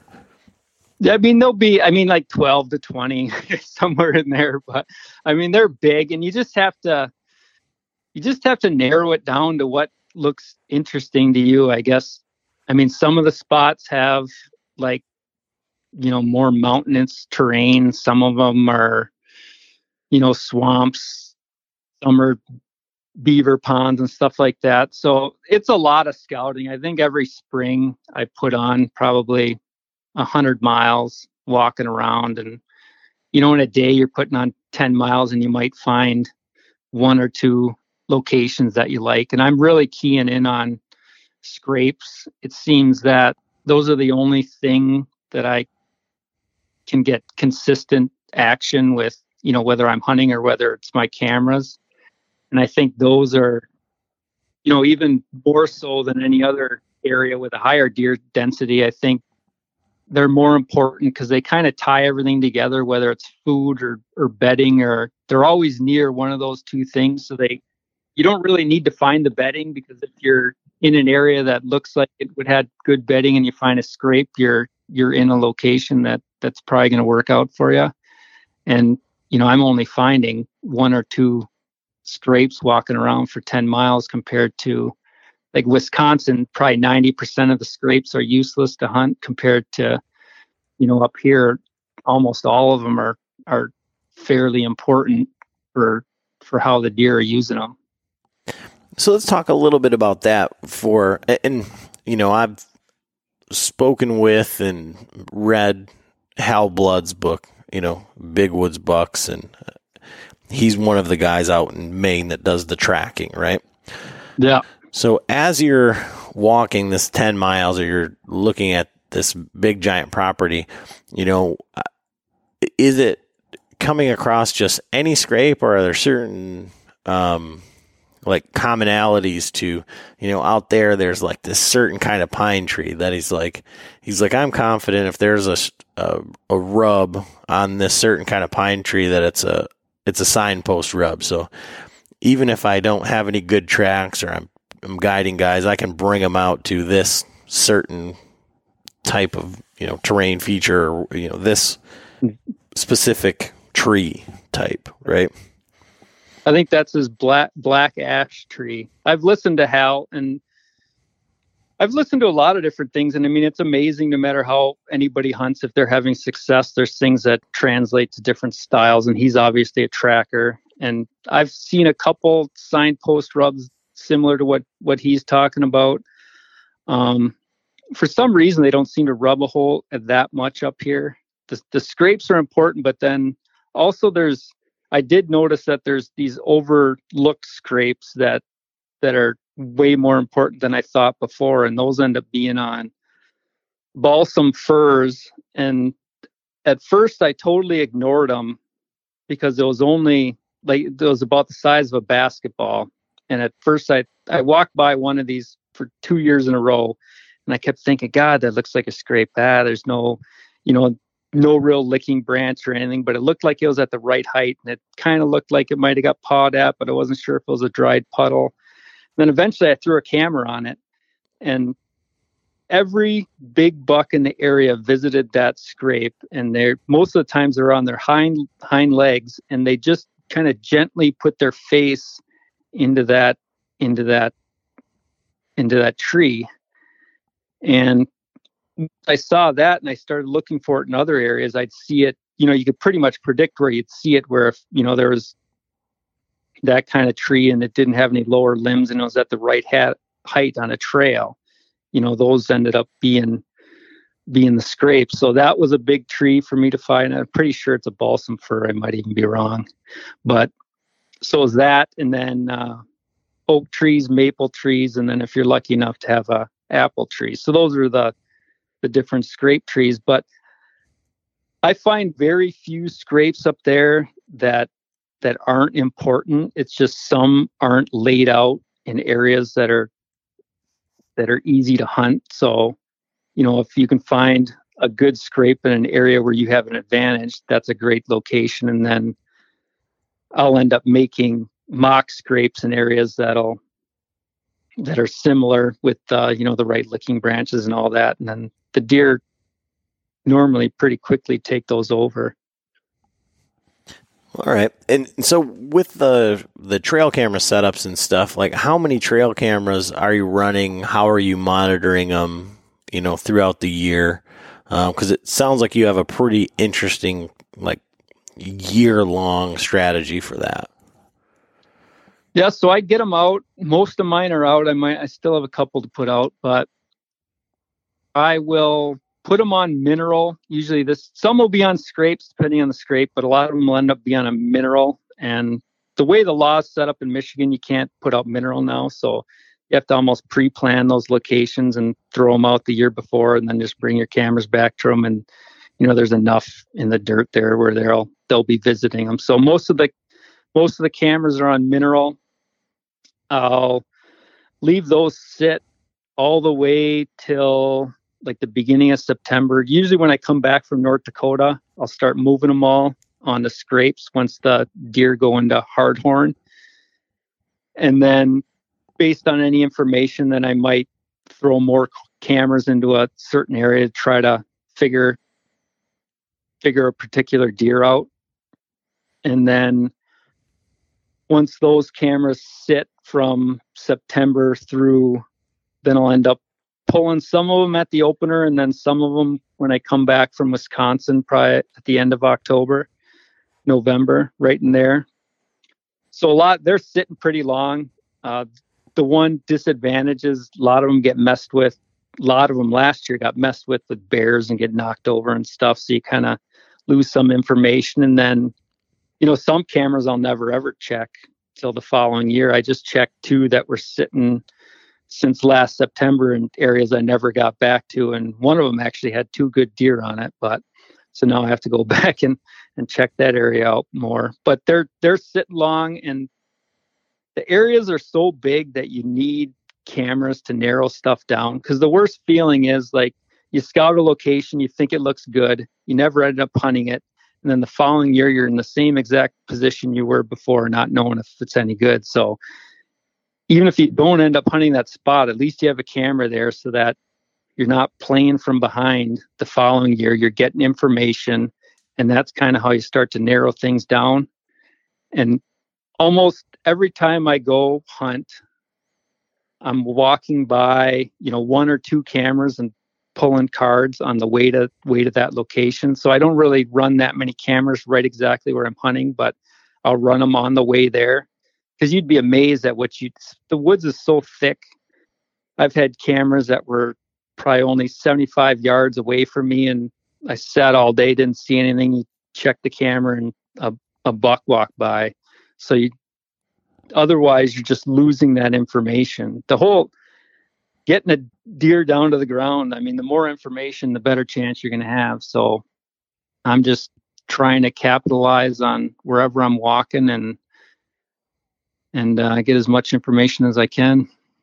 I mean, they'll be, I mean, like twelve to twenty, somewhere in there. But I mean, they're big, and you just have to, you just have to narrow it down to what looks interesting to you, I guess. I mean, some of the spots have like, you know, more mountainous terrain. Some of them are, you know, swamps. Some are beaver ponds and stuff like that. So it's a lot of scouting. I think every spring I put on probably a hundred miles walking around, and, you know, in a day you're putting on ten miles and you might find one or two locations that you like. And I'm really keying in on scrapes. It seems that those are the only thing that I can get consistent action with, you know, whether I'm hunting or whether it's my cameras. And I think those are, you know, even more so than any other area with a higher deer density. I think they're more important because they kind of tie everything together, whether it's food or, or bedding, or they're always near one of those two things. So they, you don't really need to find the bedding, because if you're in an area that looks like it would have good bedding and you find a scrape, you're, you're in a location that that's probably going to work out for you. And, you know, I'm only finding one or two scrapes walking around for ten miles compared to like Wisconsin. Probably ninety percent of the scrapes are useless to hunt compared to, you know, up here, almost all of them are, are fairly important for, for how the deer are using them. So let's talk a little bit about that for, and, you know, I've spoken with and read Hal Blood's book, you know, Big Woods Bucks, and he's one of the guys out in Maine that does the tracking, right? Yeah. So as you're walking this ten miles, or you're looking at this big giant property, you know, is it coming across just any scrape, or are there certain, um, like commonalities to, you know, out there, there's like this certain kind of pine tree that he's like, he's like, I'm confident if there's a, a, a rub on this certain kind of pine tree that it's a, it's a signpost rub. So even if I don't have any good tracks, or I'm, I'm guiding guys, I can bring them out to this certain type of, you know, terrain feature, or, you know, this specific tree type, right? I think that's his black black ash tree. I've listened to Hal, and I've listened to a lot of different things, and I mean, it's amazing no matter how anybody hunts, if they're having success, there's things that translate to different styles, and he's obviously a tracker. And I've seen a couple signpost rubs similar to what, what he's talking about. Um, for some reason, they don't seem to rub a hole that much up here. The, the scrapes are important, but then also there's, I did notice that there's these overlooked scrapes that that are way more important than I thought before. And those end up being on balsam firs. And at first I totally ignored them because it was only like, it was about the size of a basketball. And at first I, I walked by one of these for two years in a row and I kept thinking, God, that looks like a scrape. Ah, there's no, you know, no real licking branch or anything, but it looked like it was at the right height. And it kind of looked like it might've got pawed at, but I wasn't sure if it was a dried puddle. Then eventually I threw a camera on it, and every big buck in the area visited that scrape, and they're most of the times they're on their hind hind legs, and they just kind of gently put their face into that into that into that tree. And I saw that and I started looking for it in other areas. I'd see it, you know, you could pretty much predict where you'd see it, where if, you know, there was that kind of tree and it didn't have any lower limbs and it was at the right hat, height on a trail, you know, those ended up being being the scrapes. So that was a big tree for me to find. I'm pretty sure it's a balsam fir. I might even be wrong. But so is that. And then uh, oak trees, maple trees, and then if you're lucky enough to have a apple tree. So those are the the different scrape trees. But I find very few scrapes up there that that aren't important. It's just some aren't laid out in areas that are that are easy to hunt. So, you know, if you can find a good scrape in an area where you have an advantage, that's a great location. And then I'll end up making mock scrapes in areas that'll that are similar with uh, you know, the right licking branches and all that. And then the deer normally pretty quickly take those over. All right. And so with the the trail camera setups and stuff, like how many trail cameras are you running? How are you monitoring them, you know, throughout the year? Because um, it sounds like you have a pretty interesting, like, year-long strategy for that. Yeah, so I get them out. Most of mine are out. I might, I still have a couple to put out, but I will put them on mineral. Usually this, some will be on scrapes depending on the scrape, but a lot of them will end up being on a mineral. And the way the law is set up in Michigan, you can't put out mineral now. So you have to almost pre-plan those locations and throw them out the year before, and then just bring your cameras back to them. And, you know, there's enough in the dirt there where they'll, they'll be visiting them. So most of the, most of the cameras are on mineral. I'll leave those sit all the way till like the beginning of September. Usually when I come back from North Dakota, I'll start moving them all on the scrapes once the deer go into hardhorn. And then based on any information, then I might throw more cameras into a certain area to try to figure, figure a particular deer out. And then once those cameras sit from September through, then I'll end up pulling some of them at the opener, and then some of them when I come back from Wisconsin, probably at the end of October, November, right in there. So a lot, they're sitting pretty long. Uh, the one disadvantage is a lot of them get messed with. A lot of them last year got messed with with bears and get knocked over and stuff. So you kind of lose some information. And then, you know, some cameras I'll never ever check till the following year. I just checked two that were sitting since last September in areas I never got back to. And one of them actually had two good deer on it. But so now I have to go back and, and check that area out more. But they're they're sitting long, and the areas are so big that you need cameras to narrow stuff down. Because the worst feeling is like you scout a location, you think it looks good, you never ended up hunting it. And then the following year, you're in the same exact position you were before, not knowing if it's any good. So even if you don't end up hunting that spot, at least you have a camera there so that you're not playing from behind the following year. You're getting information, and that's kind of how you start to narrow things down. And almost every time I go hunt, I'm walking by, you know, one or two cameras and pulling cards on the way to way to that location. So I don't really run that many cameras right exactly where I'm hunting, but I'll run them on the way there, because you'd be amazed at what you. The woods is so thick. I've had cameras that were probably only seventy-five yards away from me, and I sat all day, didn't see anything. You check the camera, and a, a buck walked by. So you, otherwise, you're just losing that information. The whole getting a deer down to the ground, I mean, the more information, the better chance you're going to have. So I'm just trying to capitalize on wherever I'm walking and and uh, get as much information as I can.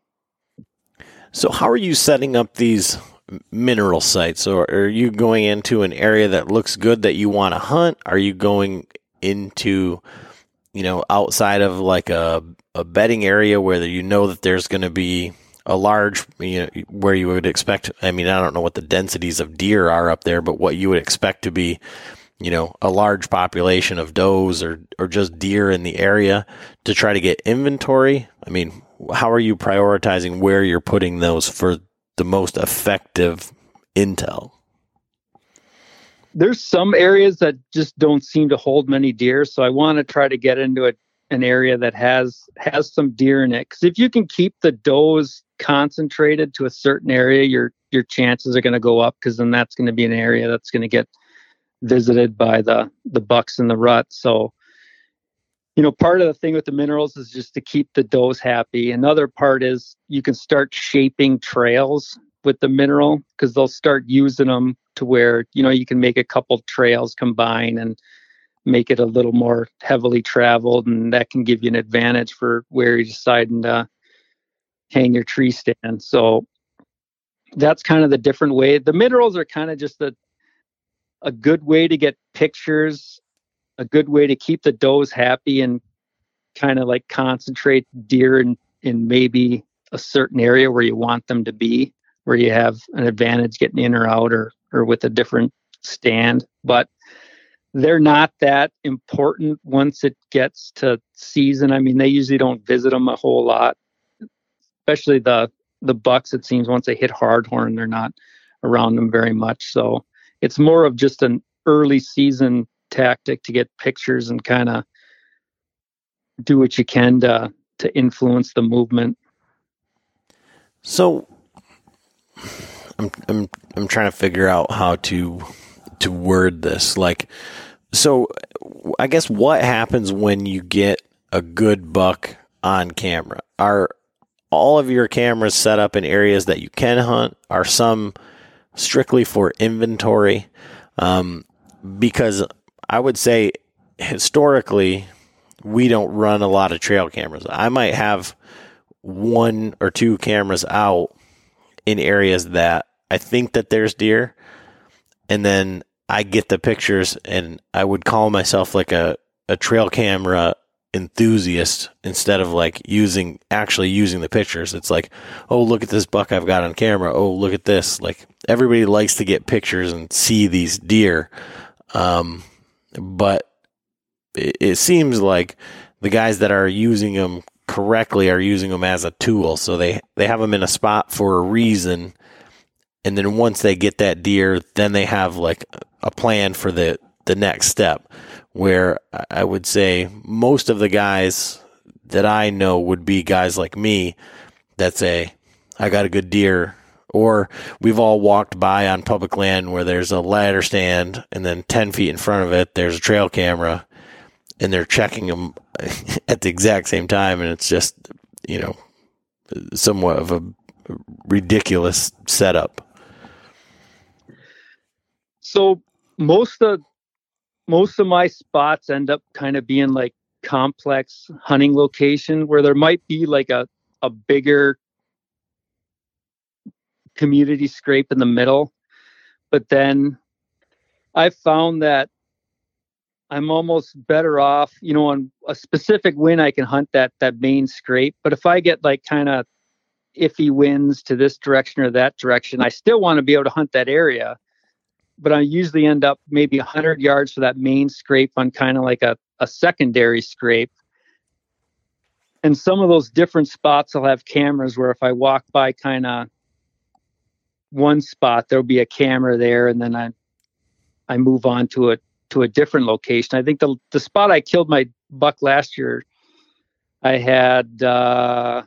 So how are you setting up these mineral sites? Or are you going into an area that looks good that you want to hunt? Are you going into, you know, outside of like a, a bedding area where you know that there's going to be a large, you know, where you would expect, I mean, I don't know what the densities of deer are up there, but what you would expect to be, you know, a large population of does or, or just deer in the area to try to get inventory? I mean, how are you prioritizing where you're putting those for the most effective intel? There's some areas that just don't seem to hold many deer. So I want to try to get into a, an area that has, has some deer in it. Because if you can keep the does concentrated to a certain area, your, your chances are going to go up, because then that's going to be an area that's going to get visited by the the bucks in the rut. So, you know, part of the thing with the minerals is just to keep the does happy. Another part is you can start shaping trails with the mineral, because they'll start using them to where, you know, you can make a couple trails combine and make it a little more heavily traveled, and that can give you an advantage for where you're deciding to hang your tree stand. So that's kind of the different way. The minerals are kind of just a a good way to get pictures, a good way to keep the does happy, and kind of like concentrate deer in, in maybe a certain area where you want them to be, where you have an advantage getting in or out, or, or with a different stand. But they're not that important once it gets to season. I mean, they usually don't visit them a whole lot, especially the, the bucks. It seems once they hit hardhorn, they're not around them very much. So it's more of just an early season tactic to get pictures and kind of do what you can to to influence the movement. So I'm I'm I'm trying to figure out how to to word this. Like, so I guess what happens when you get a good buck on camera? Are all of your cameras set up in areas that you can hunt? Are some strictly for inventory? Um, because I would say historically, we don't run a lot of trail cameras. I might have one or two cameras out in areas that I think that there's deer, and then I get the pictures, and I would call myself like a, a trail camera enthusiast instead of like using, actually using the pictures. It's like, oh, look at this buck I've got on camera. Oh, look at this. Like, everybody likes to get pictures and see these deer. Um, but it, it seems like the guys that are using them correctly are using them as a tool. So they, they have them in a spot for a reason. And then once they get that deer, then they have like a plan for the, the next step, where I would say most of the guys that I know would be guys like me that say, I got a good deer, or we've all walked by on public land where there's a ladder stand, and then ten feet in front of it, there's a trail camera, and they're checking them at the exact same time. And it's just, you know, somewhat of a ridiculous setup. So most of most of my spots end up kind of being like complex hunting location, where there might be like a, a bigger community scrape in the middle. But then I found that I'm almost better off, you know, on a specific wind, I can hunt that, that main scrape. But if I get like kind of iffy winds to this direction or that direction, I still want to be able to hunt that area. But I usually end up maybe one hundred yards for that main scrape on kind of like a, a secondary scrape. And some of those different spots will have cameras where if I walk by kind of one spot, there'll be a camera there, and then I I move on to a to a different location. I think the the spot I killed my buck last year, I had uh,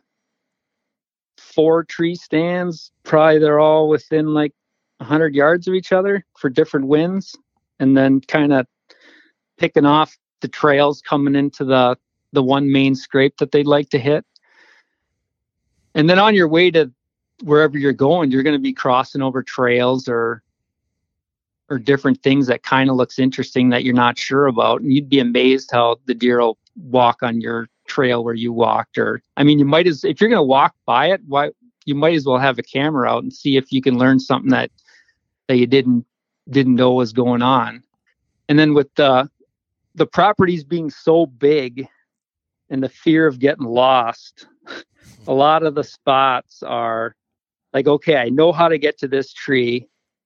four tree stands. Probably they're all within like one hundred yards of each other for different winds, and then kind of picking off the trails coming into the the one main scrape that they'd like to hit. And then on your way to wherever you're going, you're going to be crossing over trails or or different things that kind of looks interesting that you're not sure about. And you'd be amazed how the deer will walk on your trail where you walked. Or, I mean, you might as, if you're going to walk by it, why, you might as well have a camera out and see if you can learn something that, that you didn't, didn't know was going on. And then with the, the properties being so big and the fear of getting lost, a lot of the spots are like, okay, I know how to get to this tree.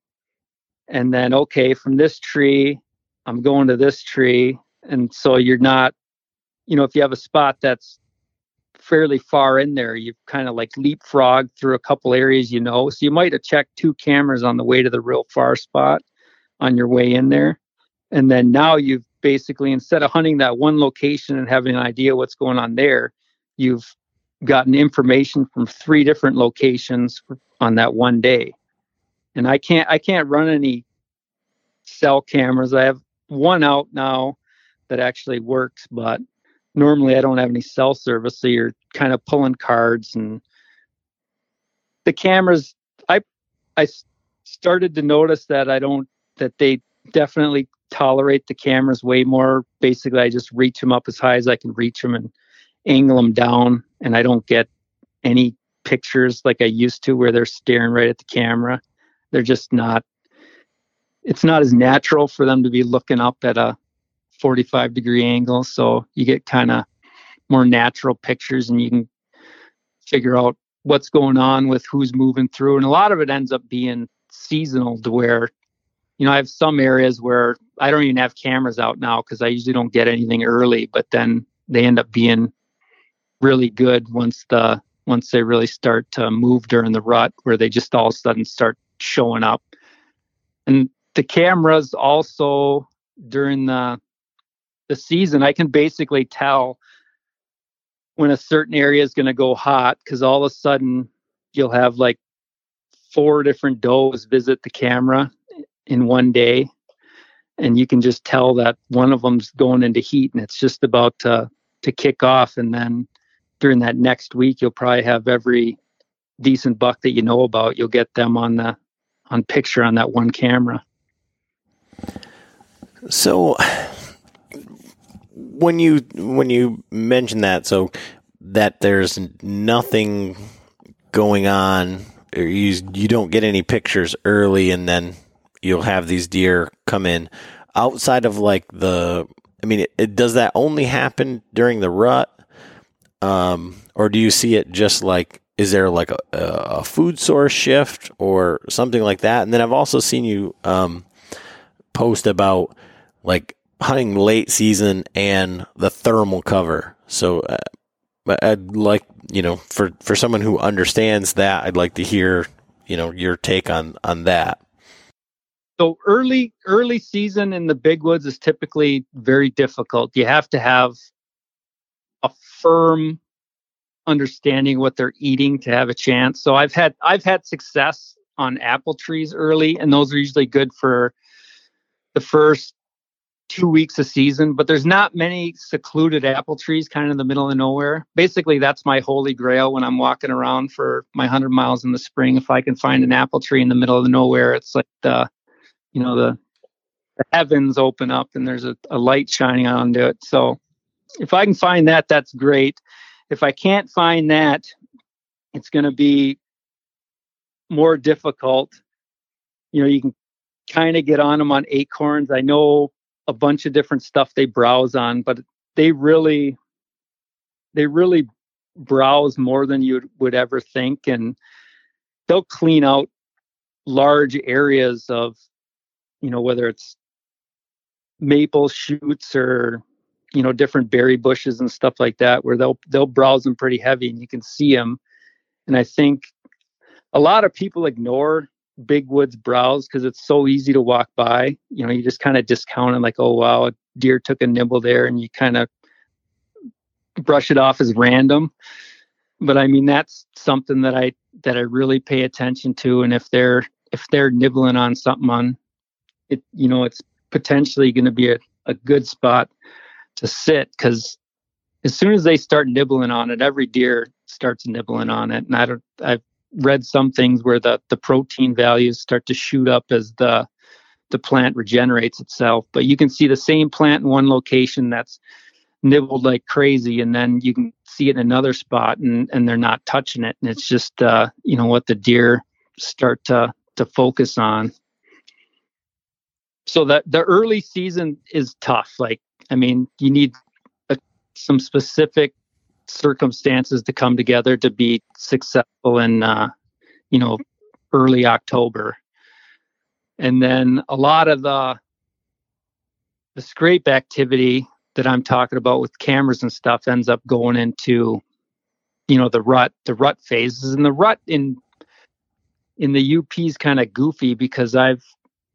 And then, okay, from this tree, I'm going to this tree. And so you're not, you know, if you have a spot that's fairly far in there, you've kind of like leapfrog through a couple areas, you know. So you might have checked two cameras on the way to the real far spot on your way in there. And then now you've basically, instead of hunting that one location and having an idea what's going on there, you've gotten information from three different locations on that one day. And I can't, I can't run any cell cameras. I have one out now that actually works, but normally I don't have any cell service. So you're kind of pulling cards, and the cameras, I, I started to notice that I don't, that they definitely tolerate the cameras way more. Basically, I just reach them up as high as I can reach them and angle them down. And I don't get any pictures like I used to where they're staring right at the camera. They're just not, it's not as natural for them to be looking up at a forty-five degree angle. So you get kind of more natural pictures, and you can figure out what's going on with who's moving through. And a lot of it ends up being seasonal, to where, you know, I have some areas where I don't even have cameras out now because I usually don't get anything early, but then they end up being really good once the, once they really start to move during the rut, where they just all of a sudden start showing up. And the cameras also, during the the season, I can basically tell when a certain area is going to go hot, because all of a sudden you'll have like four different does visit the camera in one day, and you can just tell that one of them's going into heat and it's just about to to kick off. And then during that next week, you'll probably have every decent buck that you know about, you'll get them on the on picture on that one camera. So when you when you mention that, so that there's nothing going on, or you you don't get any pictures early, and then you'll have these deer come in outside of like the, I mean, it, it, does that only happen during the rut? Um, or do you see it just like, is there like a, a food source shift or something like that? And then I've also seen you um, post about like hunting late season and the thermal cover. So uh, I'd like, you know, for, for someone who understands that, I'd like to hear, you know, your take on, on that. So early, early season in the big woods is typically very difficult. You have to have a firm understanding what they're eating to have a chance. So I've had, I've had success on apple trees early, and those are usually good for the first two weeks of season, but there's not many secluded apple trees kind of in the middle of nowhere. Basically, that's my holy grail when I'm walking around for my hundred miles in the spring. If I can find an apple tree in the middle of nowhere, it's like the, you know, the, the heavens open up and there's a, a light shining onto it. So if I can find that, that's great. If I can't find that, it's going to be more difficult. You know, you can kind of get on them on acorns. I know a bunch of different stuff they browse on, but they really, they really browse more than you would ever think. And they'll clean out large areas of, you know, whether it's maple shoots or you know, different berry bushes and stuff like that, where they'll they'll browse them pretty heavy and you can see them. And I think a lot of people ignore big woods browse because it's so easy to walk by. You know, you just kind of discount it like, oh, wow, a deer took a nibble there, and you kind of brush it off as random. But I mean, that's something that I that I really pay attention to. And if they're if they're nibbling on something on it, you know, it's potentially going to be a, a good spot to sit, because as soon as they start nibbling on it, every deer starts nibbling on it. And I don't, I've read some things where the, the protein values start to shoot up as the the plant regenerates itself. But you can see the same plant in one location that's nibbled like crazy, and then you can see it in another spot and, and they're not touching it. And it's just, uh, you know, what the deer start to, to focus on. So the, the early season is tough. Like, I mean, you need a, some specific circumstances to come together to be successful in, uh, you know, early October. And then a lot of the, the scrape activity that I'm talking about with cameras and stuff ends up going into, you know, the rut, the rut phases. And the rut in, in the U P is kind of goofy because I've,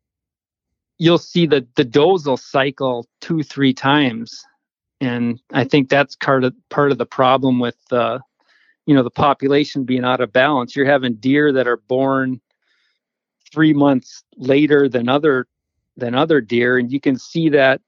you'll see that the does will cycle two, three times. And I think that's part of, part of the problem with, uh, you know, the population being out of balance. You're having deer that are born three months later than other, than other deer. And you can see that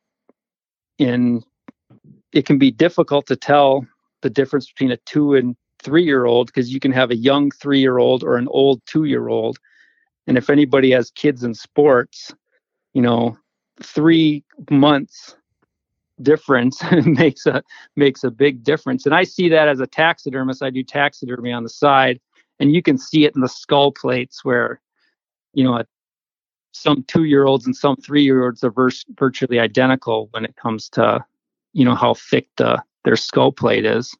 in, it can be difficult to tell the difference between a two and three year old, because you can have a young three year old or an old two year old. And if anybody has kids in sports, you know, three months difference makes a makes a big difference. And I see that as a taxidermist. I do taxidermy on the side, and you can see it in the skull plates where, you know, some two-year-olds and some three-year-olds are vers- virtually identical when it comes to, you know, how thick the their skull plate is.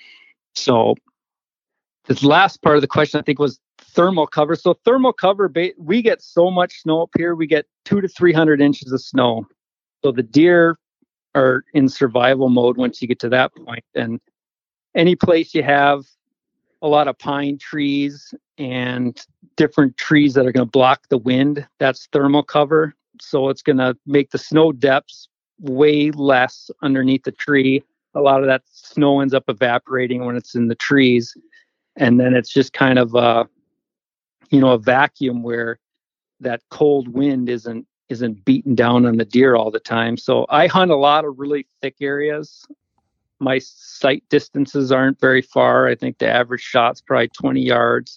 So this last part of the question, I think, was thermal cover. So thermal cover, we get so much snow up here. We get two to three hundred inches of snow. So the deer are in survival mode once you get to that point. And any place you have a lot of pine trees and different trees that are going to block the wind, that's thermal cover. So it's going to make the snow depths way less underneath the tree. A lot of that snow ends up evaporating when it's in the trees. And then it's just kind of a, you know, a vacuum where that cold wind isn't isn't beating down on the deer all the time. So I hunt a lot of really thick areas. My sight distances aren't very far. I think the average shot's probably twenty yards.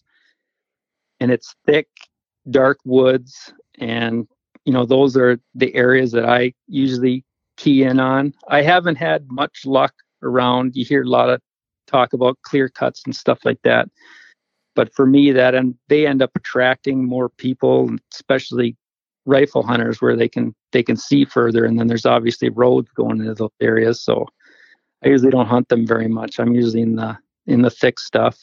And it's thick, dark woods. And, you know, those are the areas that I usually key in on. I haven't had much luck around. You hear a lot of talk about clear cuts and stuff like that. But for me, that and they end up attracting more people, especially rifle hunters, where they can they can see further. And then there's obviously roads going into those areas. So I usually don't hunt them very much. I'm usually in the in the thick stuff.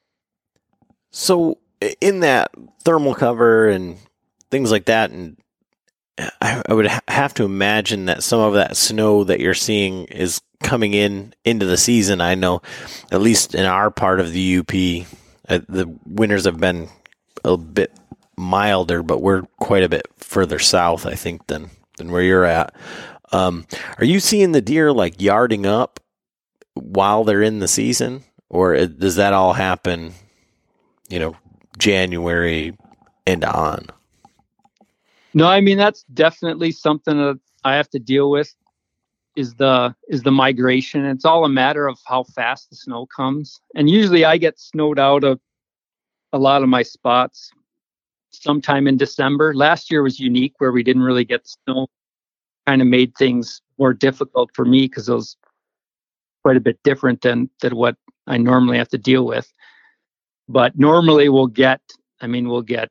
So in that thermal cover and things like that, and I, I would ha- have to imagine that some of that snow that you're seeing is coming in into the season. I know, at least in our part of the U P, uh, the winters have been a bit milder, but we're quite a bit further south, I think, than than where you're at. Um, are you seeing the deer like yarding up while they're in the season, or it, does that all happen, you know, January and on? No, I mean, that's definitely something that I have to deal with. Is the is the migration. It's all a matter of how fast the snow comes, and usually I get snowed out of a lot of my spots sometime in December. Last year was unique where we didn't really get snow. Kind of made things more difficult for me because it was quite a bit different than, than what I normally have to deal with. But normally we'll get, I mean, we'll get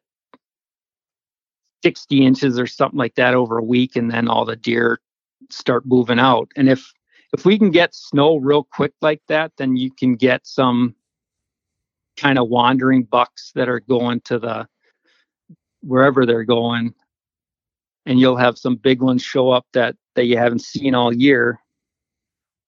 sixty inches or something like that over a week, and then all the deer start moving out. And if if we can get snow real quick like that, then you can get some kind of wandering bucks that are going to the wherever they're going, and you'll have some big ones show up that that you haven't seen all year.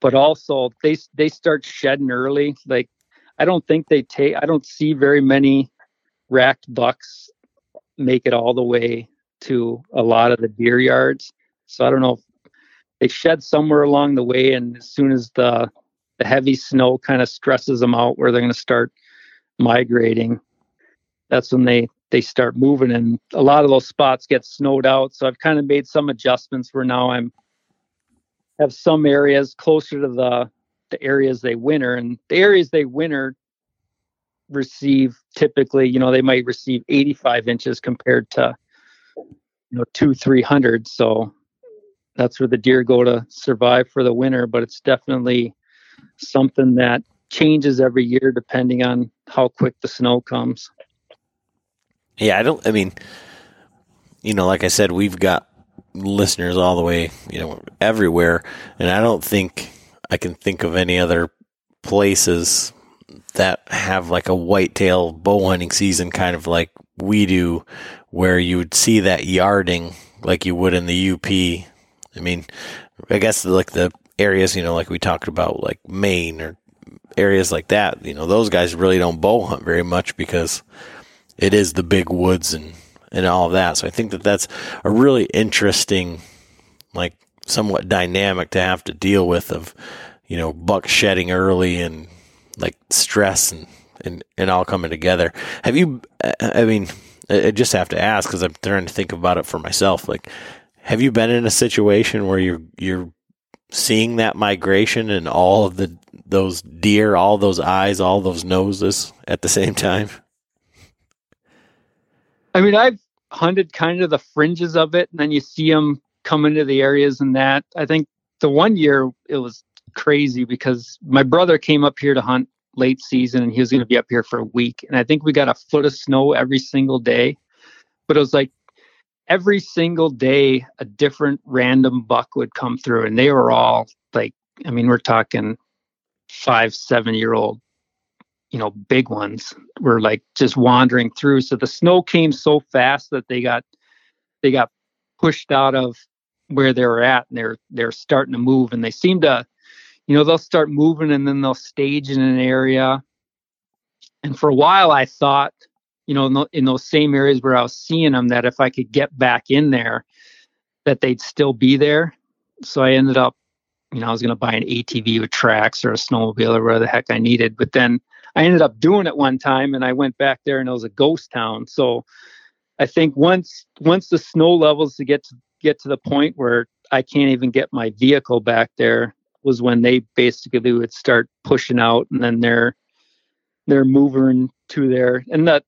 but also they they start shedding early. Like I don't think they take. I don't see very many racked bucks make it all the way to a lot of the deer yards. So I don't know if they shed somewhere along the way, and as soon as the the heavy snow kind of stresses them out where they're going to start migrating, that's when they they start moving, and a lot of those spots get snowed out. So I've kind of made some adjustments where now I'm have some areas closer to the the areas they winter, and the areas they winter receive typically, you know, they might receive eighty-five inches compared to, you know, two, three hundred. So that's where the deer go to survive for the winter, but it's definitely something that changes every year depending on how quick the snow comes. Yeah, I don't, I mean, you know, like I said, we've got listeners all the way, you know, everywhere, and I don't think I can think of any other places that have like a whitetail bow hunting season kind of like we do, where you would see that yarding like you would in the U P. I mean, I guess like the areas, you know, like we talked about, like Maine or areas like that, you know, those guys really don't bow hunt very much because it is the big woods and, and all of that. So I think that that's a really interesting, like somewhat dynamic to have to deal with of, you know, buck shedding early and like stress and, and, and all coming together. Have you, I mean, I just have to ask because I'm trying to think about it for myself. Like, have you been in a situation where you're, you're seeing that migration and all of the, those deer, all those eyes, all those noses at the same time? I mean, I've hunted kind of the fringes of it, and then you see them come into the areas and that. I think the one year it was crazy because my brother came up here to hunt late season, and he was going to be up here for a week. And I think we got a foot of snow every single day, but it was like every single day a different random buck would come through, and they were all like, I mean, we're talking five, seven year old, you know, big ones were like just wandering through. So the snow came so fast that they got, they got pushed out of where they were at, and they're, they're starting to move, and they seem to, you know, they'll start moving and then they'll stage in an area. And for a while I thought, you know, in, the, in those same areas where I was seeing them, that if I could get back in there, that they'd still be there. So I ended up, you know, I was going to buy an A T V with tracks or a snowmobile or whatever the heck I needed. But then I ended up doing it one time, and I went back there and it was a ghost town. So I think once, once the snow levels to get to get to the point where I can't even get my vehicle back there was when they basically would start pushing out, and then they're, they're moving to there. And that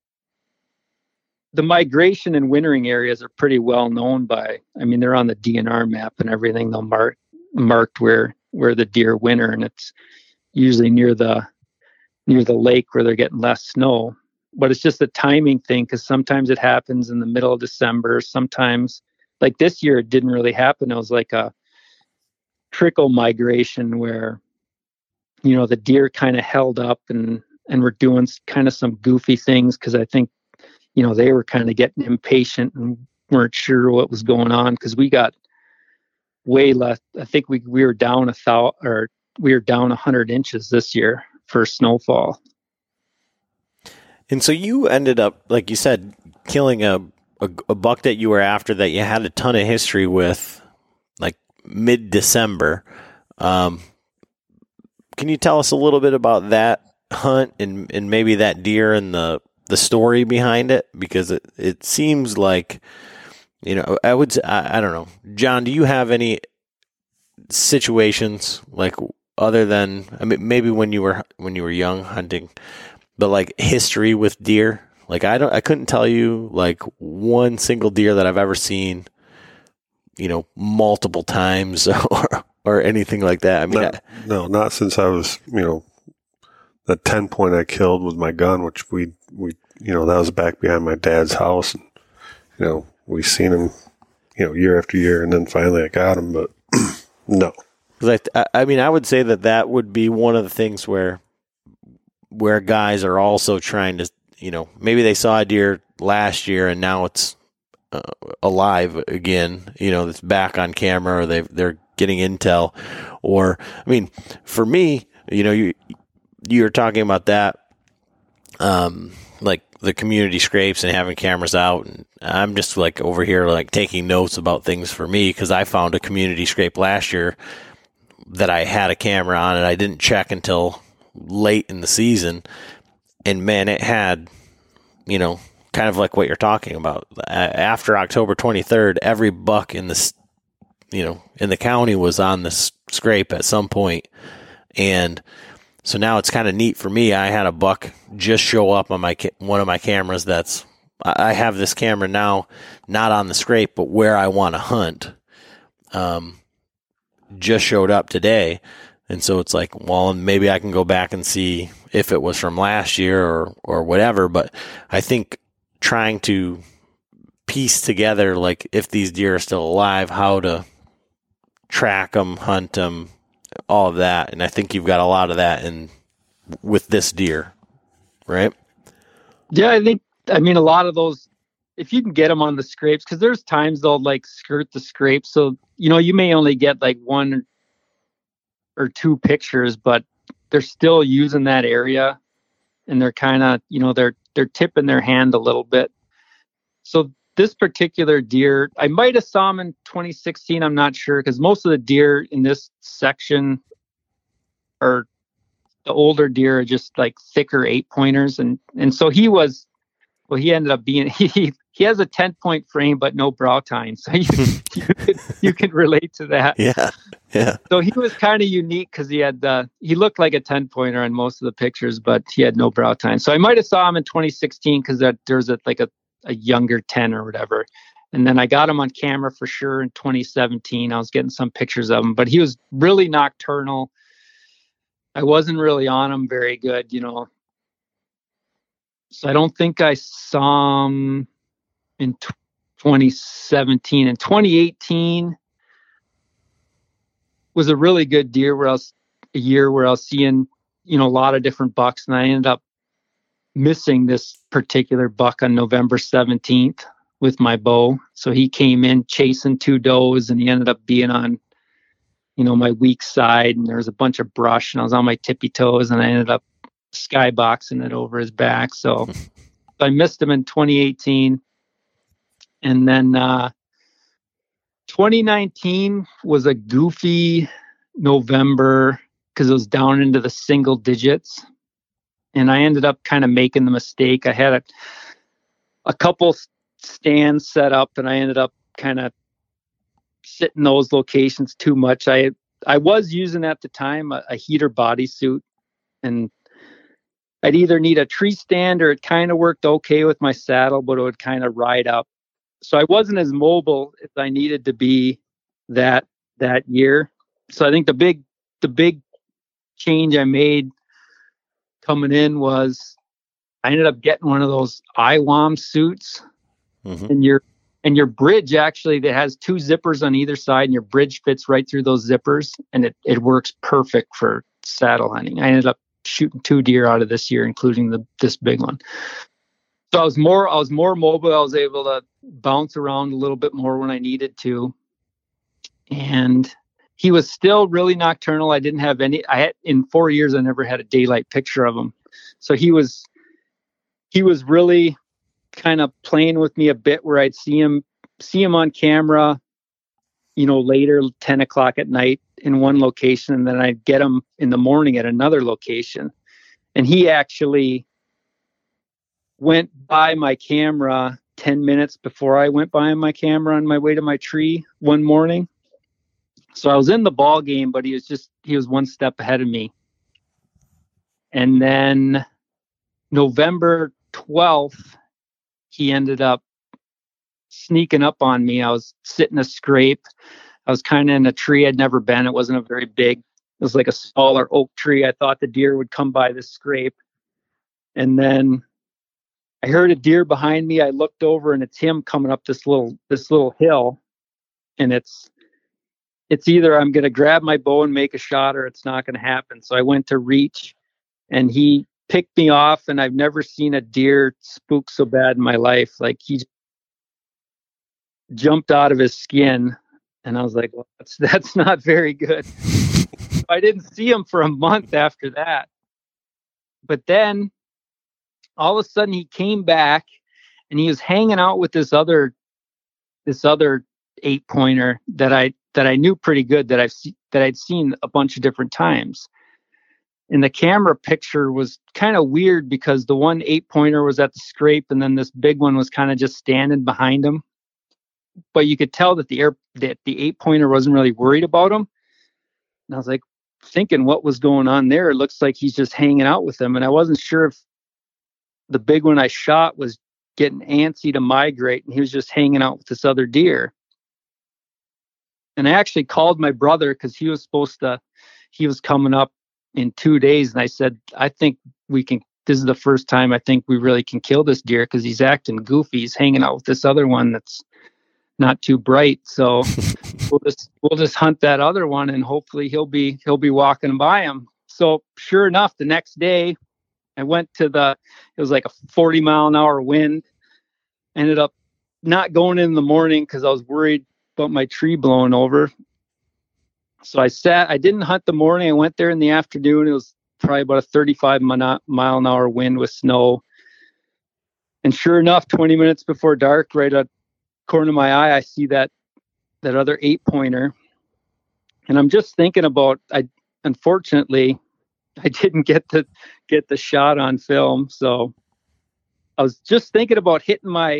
the migration and wintering areas are pretty well known by, I mean, they're on the D N R map and everything. They'll mark marked where, where the deer winter, and it's usually near the, near the lake where they're getting less snow. But it's just a timing thing, because sometimes it happens in the middle of December. Sometimes, like this year, it didn't really happen. It was like a trickle migration where, you know, the deer kind of held up and, and were doing kind of some goofy things, because I think, you know, they were kind of getting impatient and weren't sure what was going on, because we got way less. I think we, we were down a thou or we were down a hundred inches this year for snowfall. And so you ended up, like you said, killing a, a, a buck that you were after that you had a ton of history with, like mid-December. Um, can you tell us a little bit about that hunt and, and maybe that deer and the, the story behind it? Because it, it seems like, you know, I would, I, I don't know. John, do you have any situations like other than, I mean, maybe when you were, when you were young hunting, but like history with deer? Like I don't, I couldn't tell you like one single deer that I've ever seen, you know, multiple times or, or anything like that. I mean, no, I, no, not since I was, you know, the ten point I killed with my gun, which we, we, you know, that was back behind my dad's house. And, you know, we seen him, you know, year after year. And then finally I got him, but no. Cause I, I mean, I would say that that would be one of the things where, where guys are also trying to, you know, maybe they saw a deer last year and now it's uh, alive again, you know, it's back on camera, or they they're getting intel. Or, I mean, for me, you know, you, you're talking about that, um, like the community scrapes and having cameras out. And I'm just like over here, like taking notes about things for me. Cause I found a community scrape last year that I had a camera on and I didn't check until late in the season. And man, it had, you know, kind of like what you're talking about. After October twenty-third, every buck in this, you know, in the county was on this scrape at some point. And so now it's kind of neat for me. I had a buck just show up on my ca- one of my cameras. That's, I have this camera now, not on the scrape, but where I want to hunt. Um, just showed up today. And so it's like, well, maybe I can go back and see if it was from last year or, or whatever. But I think trying to piece together, like if these deer are still alive, how to track them, hunt them, all of that. And I think you've got a lot of that in with this deer, right? Yeah, I think, I mean, a lot of those, if you can get them on the scrapes, because there's times they'll like skirt the scrape. So, you know, you may only get like one or two pictures, but they're still using that area and they're kind of, you know, they're, they're tipping their hand a little bit. So this particular deer, I might have saw him in twenty sixteen. I'm not sure, because most of the deer in this section are the older deer are just like thicker eight pointers. And, and so he was, well, he ended up being, he, he has a ten point frame, but no brow tine. So you, you, could, you can relate to that. Yeah. Yeah. So he was kind of unique because he had, uh, he looked like a ten pointer on most of the pictures, but he had no brow tine. So I might have saw him in twenty sixteen because there's a, like a, a younger ten or whatever. And then I got him on camera for sure in twenty seventeen. I was getting some pictures of him, but he was really nocturnal. I wasn't really on him very good, you know. So I don't think I saw him in t- twenty seventeen. In twenty eighteen was a really good deer where I was a year where I was seeing, you know, a lot of different bucks, and I ended up missing this particular buck on November seventeenth with my bow. So he came in chasing two does, and he ended up being on, you know, my weak side, and there was a bunch of brush, and I was on my tippy toes, and I ended up skyboxing it over his back. So I missed him in twenty eighteen. And then uh, twenty nineteen was a goofy November because it was down into the single digits. And I ended up kind of making the mistake. I had a, a couple stands set up, and I ended up kind of sitting those locations too much. I I was using at the time a, a heater bodysuit, and I'd either need a tree stand or it kind of worked okay with my saddle, but it would kind of ride up. So I wasn't as mobile as I needed to be that that year. So I think the big the big change I made coming in was I ended up getting one of those I W A M suits, mm-hmm. and your and your bridge actually that has two zippers on either side, and your bridge fits right through those zippers, and it, it works perfect for saddle hunting. I ended up shooting two deer out of this year, including the this big one. So I was more I was more mobile. I was able to bounce around a little bit more when I needed to. And he was still really nocturnal. I didn't have any I had in four years I never had a daylight picture of him. So he was he was really kind of playing with me a bit where I'd see him see him on camera, you know, later, ten o'clock at night in one location, and then I'd get him in the morning at another location. And he actually went by my camera ten minutes before I went by my camera on my way to my tree one morning. So I was in the ball game, but he was just, he was one step ahead of me. And then November twelfth, he ended up sneaking up on me. I was sitting a scrape. I was kind of in a tree I'd never been. It wasn't a very big, it was like a smaller oak tree. I thought the deer would come by this scrape. And then I heard a deer behind me. I looked over, and it's him coming up this little this little hill. And it's it's either I'm going to grab my bow and make a shot, or it's not going to happen. So I went to reach, and he picked me off. And I've never seen a deer spook so bad in my life. Like, he jumped out of his skin, And I was like, well, that's, that's not very good. I didn't see him for a month after that. But then all of a sudden he came back and he was hanging out with this other, this other eight pointer that I, that I knew pretty good, that I've seen, that I'd seen a bunch of different times. And the camera picture was kind of weird because the one eight pointer was at the scrape and then this big one was kind of just standing behind him. But you could tell that the air, that the eight pointer wasn't really worried about him. And I was like thinking what was going on there. It looks like he's just hanging out with them. And I wasn't sure if the big one I shot was getting antsy to migrate and he was just hanging out with this other deer. And I actually called my brother because he was supposed to, he was coming up in two days. And I said, I think we can, this is the first time I think we really can kill this deer because he's acting goofy. He's hanging out with this other one that's not too bright. So we'll just, we'll just hunt that other one and hopefully he'll be, he'll be walking by him. So sure enough, the next day I went to the, it was like a forty mile an hour wind. Ended up not going in the morning because I was worried about my tree blowing over. So I sat, I didn't hunt the morning. I went there in the afternoon. It was probably about a thirty-five mile an hour wind with snow. And sure enough, twenty minutes before dark, right at the corner of my eye, I see that, that other eight pointer. And I'm just thinking about, I, unfortunately, I didn't get to get the shot on film. So I was just thinking about hitting my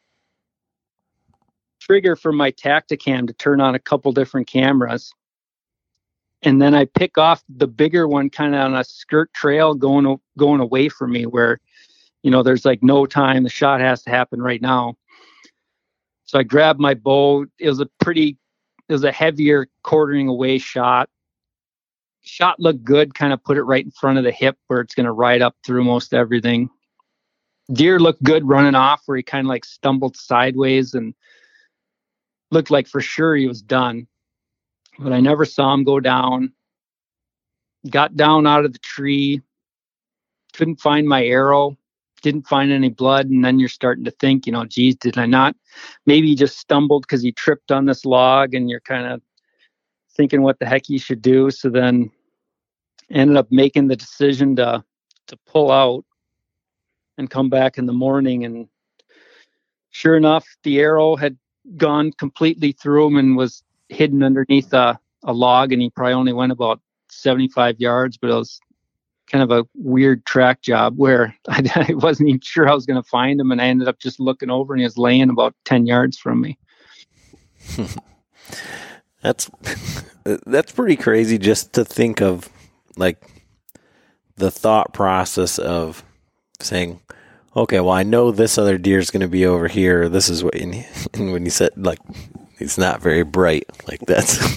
trigger for my Tacticam to turn on a couple different cameras. And then I pick off the bigger one kind of on a skirt trail going, going away from me where, you know, there's like no time. The shot has to happen right now. So I grabbed my bow. It was a pretty, it was a heavier quartering away shot. Shot looked good, kind of put it right in front of the hip where it's going to ride up through most everything. Deer looked good running off where he kind of like stumbled sideways and looked like for sure he was done. But I never saw him go down. Got down out of the tree. Couldn't find my arrow. Didn't find any blood. And then you're starting to think, you know, geez, did I not? Maybe he just stumbled because he tripped on this log and you're kind of thinking what the heck you should do. So then ended up making the decision to to pull out and come back in the morning. And sure enough, the arrow had gone completely through him and was hidden underneath a, a log. And he probably only went about seventy-five yards, but it was kind of a weird track job where I, I wasn't even sure I was going to find him. And I ended up just looking over and he was laying about ten yards from me. That's that's pretty crazy just to think of, like, the thought process of saying, okay, well, I know this other deer is going to be over here. This is what, and, and when you said, like, it's not very bright, like that's.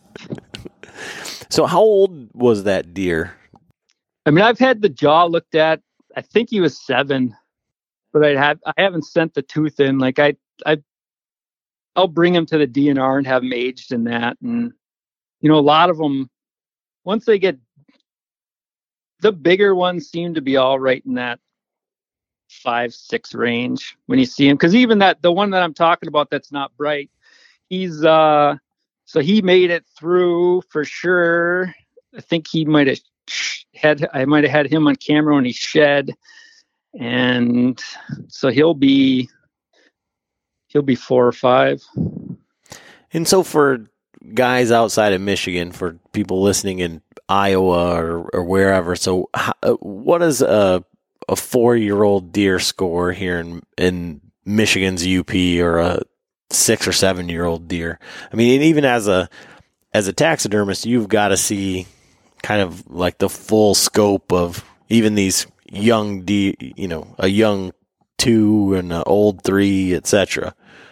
So how old was that deer? I mean, I've had the jaw looked at. I think he was seven, but I have I haven't sent the tooth in. Like I I. I'll bring them to the D N R and have them aged in that. And, you know, a lot of them, once they get, the bigger ones seem to be all right in that five, six range when you see him. Because even that, the one that I'm talking about that's not bright, he's, uh, so he made it through for sure. I think he might have had, I might have had him on camera when he shed. And so he'll be, He'll be four or five. And so for guys outside of Michigan, for people listening in Iowa or, or wherever, so how, what does a, a four-year-old deer score here in, in Michigan's U P or a six or seven-year-old deer? I mean, and even as a as a taxidermist, you've got to see kind of like the full scope of even these young deer, you know, a young two and an old three, et cetera.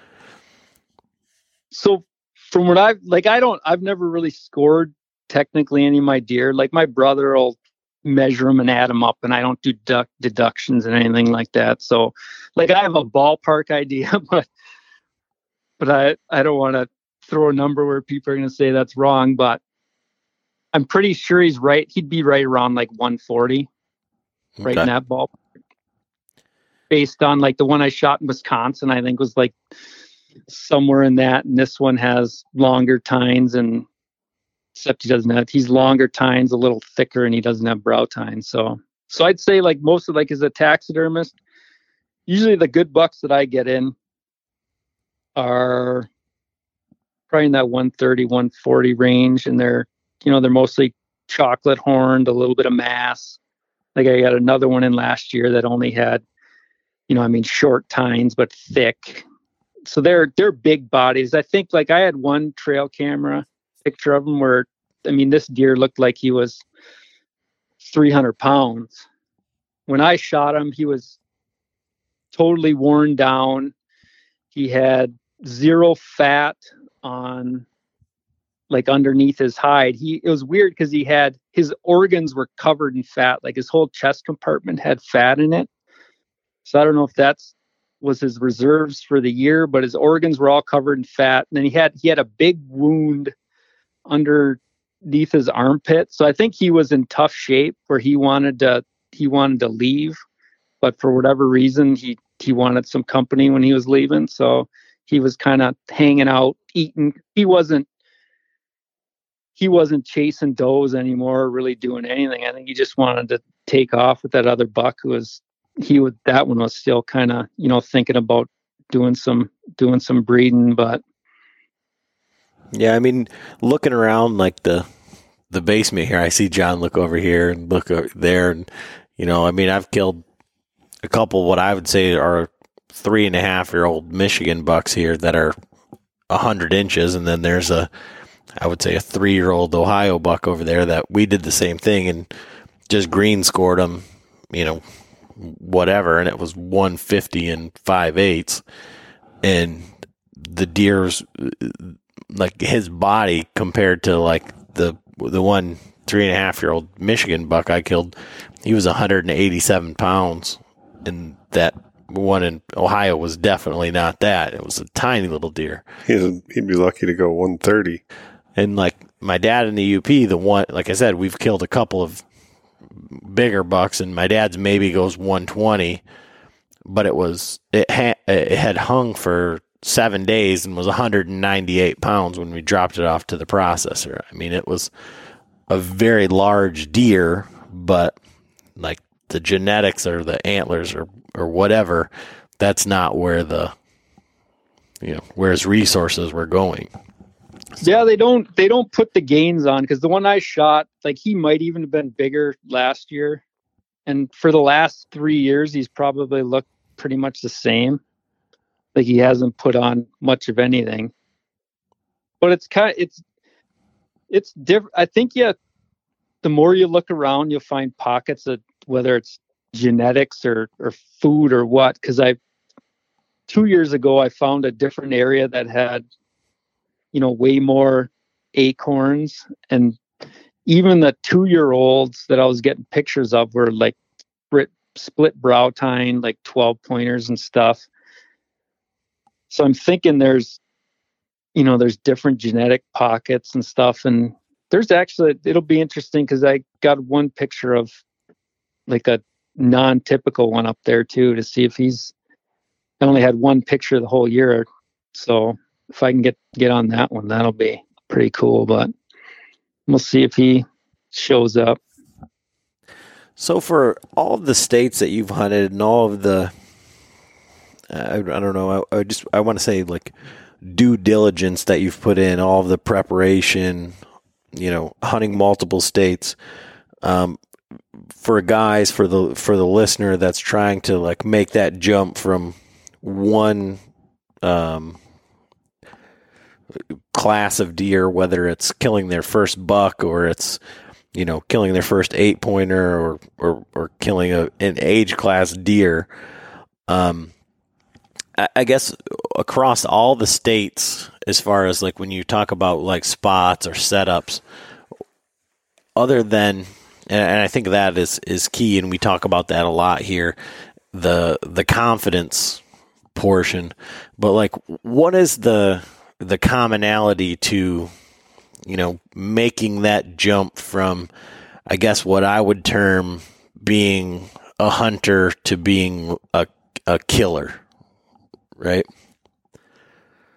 So from what I've, like, I don't, I've never really scored technically any of my deer. Like my brother will measure them and add them up, and I don't do duck deductions and anything like that. So like I have a ballpark idea, but, but I, I don't want to throw a number where people are going to say that's wrong, but I'm pretty sure he's right. He'd be right around like one forty, right Okay. in that ballpark. Based on like the one I shot in Wisconsin, I think was like somewhere in that. And this one has longer tines, and except he doesn't have, he's longer tines, a little thicker, and he doesn't have brow tines. So, so I'd say like most of like as a taxidermist, usually the good bucks that I get in are probably in that one thirty, one forty range. And they're, you know, they're mostly chocolate horned, a little bit of mass. Like I got another one in last year that only had, you know, I mean, short tines, but thick. So they're, they're big bodies. I think like I had one trail camera picture of him where, I mean, this deer looked like he was three hundred pounds. When I shot him, he was totally worn down. He had zero fat on like underneath his hide. He, it was weird because he had, his organs were covered in fat. Like his whole chest compartment had fat in it. So I don't know if that's was his reserves for the year, but his organs were all covered in fat. And then he had, he had a big wound underneath his armpit. So I think he was in tough shape where he wanted to, he wanted to leave, but for whatever reason, he, he wanted some company when he was leaving. So he was kind of hanging out, eating. He wasn't, he wasn't chasing does anymore, really doing anything. I think he just wanted to take off with that other buck who was, he would, that one was still kind of, you know, thinking about doing some, doing some breeding, but. Yeah. I mean, looking around like the, the basement here, I see John look over here and look over there. And, you know, I mean, I've killed a couple, what I would say are three and a half year old Michigan bucks here that are a hundred inches. And then there's a, I would say a three year old Ohio buck over there that we did the same thing and just green scored them, you know, whatever. And it was one fifty and five eighths. And the deer's like his body compared to like the, the one three and a half year old Michigan buck I killed, he was one hundred eighty-seven pounds. And that one in Ohio was definitely not that. It was a tiny little deer. He'd, he'd be lucky to go one thirty. And like my dad in the U P, the one, like I said, we've killed a couple of bigger bucks, and my dad's maybe goes one twenty, but it was, it had, it had hung for seven days and was one hundred ninety-eight pounds when we dropped it off to the processor. I mean, it was a very large deer, but like the genetics or the antlers or, or whatever, that's not where the, you know, where his resources were going. So. Yeah, they don't they don't put the gains on, because the one I shot, like he might even have been bigger last year, and for the last three years he's probably looked pretty much the same. Like he hasn't put on much of anything. But it's kind of, it's it's different. I think yeah, the more you look around, you'll find pockets of whether it's genetics or or food or what. Because I two years ago I found a different area that had, you know, way more acorns, and even the two-year-olds that I was getting pictures of were like split brow tine, like twelve pointers and stuff. So I'm thinking there's, you know, there's different genetic pockets and stuff, and there's actually, it'll be interesting because I got one picture of like a non-typical one up there too, to see if he's, I only had one picture the whole year, so if I can get, get on that one, that'll be pretty cool, but we'll see if he shows up. So for all of the states that you've hunted and all of the, I, I don't know, I, I just, I want to say like due diligence that you've put in, all of the preparation, you know, hunting multiple states, um, for guys, for the, for the listener that's trying to like make that jump from one, um, class of deer, whether it's killing their first buck or it's, you know, killing their first eight pointer or, or, or killing a, an age class deer. Um, I, I guess across all the states, as far as like when you talk about like spots or setups, other than, and, and I think that is, is key. And we talk about that a lot here, the, the confidence portion, but like, what is the, the commonality to, you know, making that jump from, I guess what I would term being a hunter to being a, a killer, right?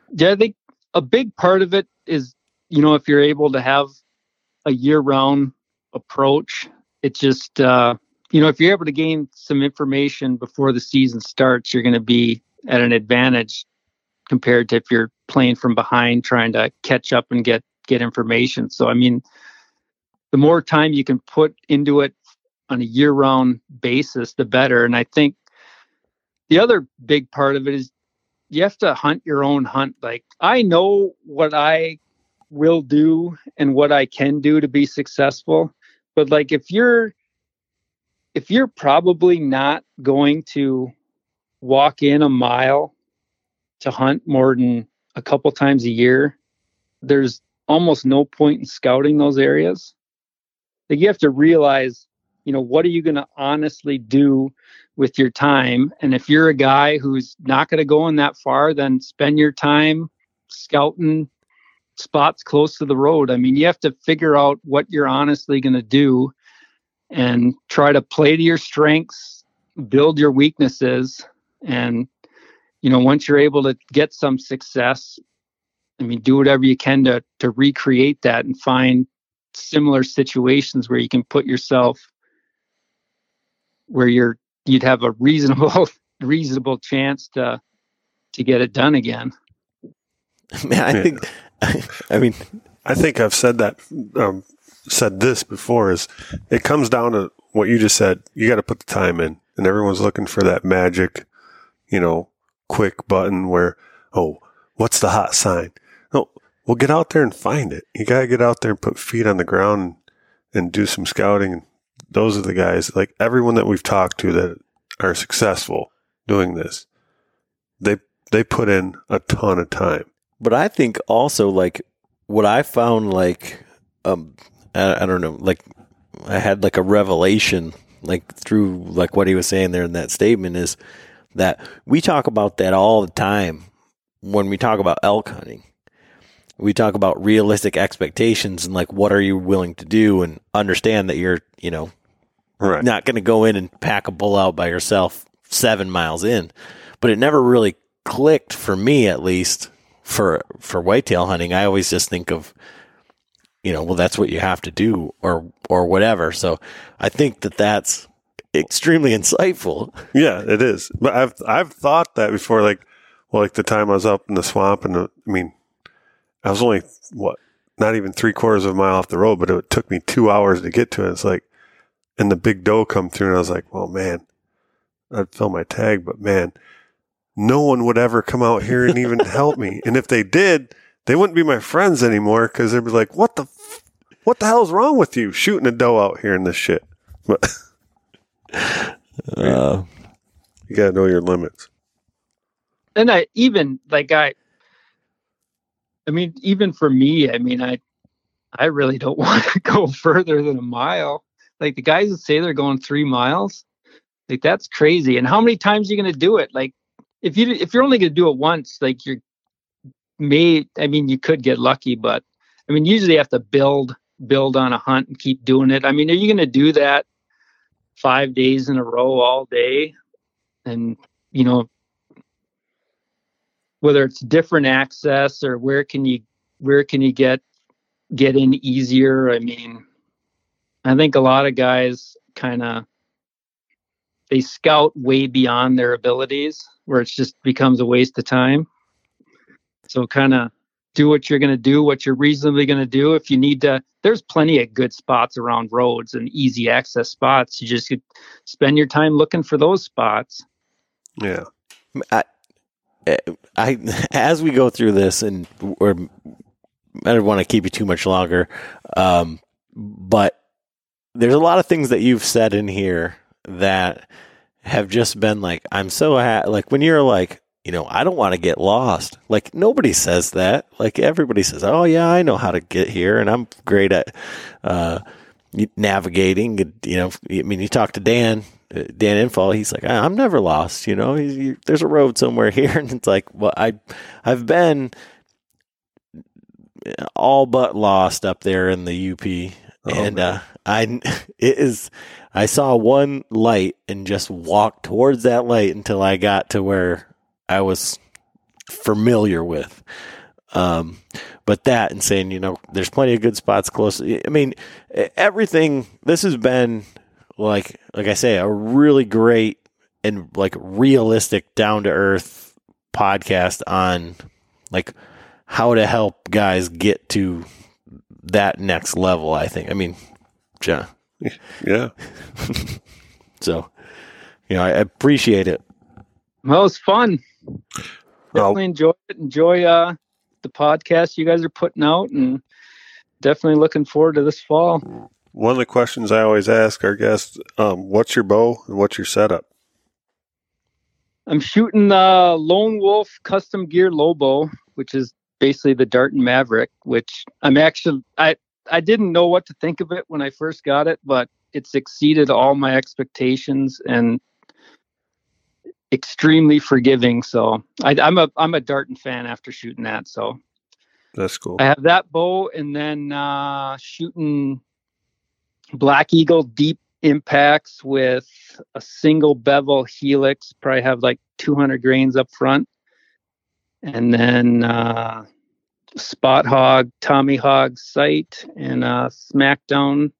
Yeah, I think a big part of it is, you know, if you're able to have a year-round approach, it just, uh, you know, if you're able to gain some information before the season starts, you're going to be at an advantage compared to if you're playing from behind, trying to catch up and get, get information. So, I mean, the more time you can put into it on a year-round basis, the better. And I think the other big part of it is you have to hunt your own hunt. Like, I know what I will do and what I can do to be successful. But like, if you're, if you're probably not going to walk in a mile to hunt more than a couple times a year, there's almost no point in scouting those areas. Like, you have to realize, you know, what are you going to honestly do with your time? And if you're a guy who's not going to go in that far, then spend your time scouting spots close to the road. I mean, you have to figure out what you're honestly going to do and try to play to your strengths, build your weaknesses. And, you know, once you're able to get some success, I mean, do whatever you can to, to recreate that and find similar situations where you can put yourself where you're, you'd have a reasonable, reasonable chance to, to get it done again. Man, I think, I mean, I think I've said that, um, said this before, is it comes down to what you just said. You got to put the time in, and everyone's looking for that magic, you know, quick button where, oh, what's the hot sign? No, well, get out there and find it. You got to get out there and put feet on the ground and, and do some scouting. And those are the guys, like everyone that we've talked to that are successful doing this, they, they put in a ton of time. But I think also, like, what I found, like, um, I, I don't know, like, I had like a revelation, like, through like what he was saying there in that statement, is that we talk about that all the time when we talk about elk hunting. We talk about realistic expectations and, like, what are you willing to do, and understand that you're, you know, right, not going to go in and pack a bull out by yourself seven miles in. But it never really clicked for me, at least. For for whitetail hunting, I always just think of, you know, well, that's what you have to do, or or whatever. So I think that that's extremely insightful. Yeah, it is. But I've I've thought that before, like, well, like the time I was up in the swamp, and the, I mean, I was only, what, not even three quarters of a mile off the road, but it took me two hours to get to it. It's like, and the big doe come through, and I was like, well, man, I'd fill my tag, but man, no one would ever come out here and even help me. And if they did, they wouldn't be my friends anymore, because they'd be like, what the, f- what the hell's wrong with you shooting a doe out here in this shit? But uh, you got to know your limits. And I even like, I, I mean, even for me, I mean, I, I really don't want to go further than a mile. Like, the guys that say they're going three miles, like, that's crazy. And how many times are you going to do it? Like, if you, if you're only going to do it once, like, you're may, I mean, you could get lucky, but I mean, usually you have to build, build on a hunt and keep doing it. I mean, are you going to do that five days in a row all day? And, you know, whether it's different access or where can you, where can you get, get in easier? I mean, I think a lot of guys kind of, they scout way beyond their abilities, where it just becomes a waste of time. So kind of do what you're going to do, what you're reasonably going to do. If you need to, there's plenty of good spots around roads and easy access spots. You just could spend your time looking for those spots. Yeah. I, I, as we go through this, and we're, I don't want to keep you too much longer, um, but there's a lot of things that you've said in here that have just been like, I'm so ha-, like when you're like, you know, I don't want to get lost. Like, nobody says that. Like, everybody says, oh yeah, I know how to get here, and I'm great at uh, navigating. You know, I mean, you talk to Dan, Dan Infall, he's like, I'm never lost. You know, you, there's a road somewhere here, and it's like, well, I, I've been all but lost up there in the U P, oh, and man. uh, I, it is. I saw one light and just walked towards that light until I got to where I was familiar with. Um, but that and saying, you know, there's plenty of good spots close. I mean, everything, this has been like, like I say, a really great and like realistic, down to earth podcast on like how to help guys get to that next level. I think, I mean, John. Yeah. So, you know, I appreciate it. Well, it's fun. Definitely Oh. enjoy it. Enjoy, uh, the podcast you guys are putting out, and definitely looking forward to this fall. One of the questions I always ask our guests, um, what's your bow and what's your setup? I'm shooting the Lone Wolf Custom Gear low bow, which is basically the Darton Maverick, which I'm actually, I, I didn't know what to think of it when I first got it, but it's exceeded all my expectations and extremely forgiving. So I, I'm a I'm a Darton fan after shooting that. So That's cool. I have that bow, and then uh, shooting Black Eagle deep impacts with a single bevel helix. Probably have like two hundred grains up front, and then uh, Spot Hog, Tommy Hog sight, and uh, Smackdown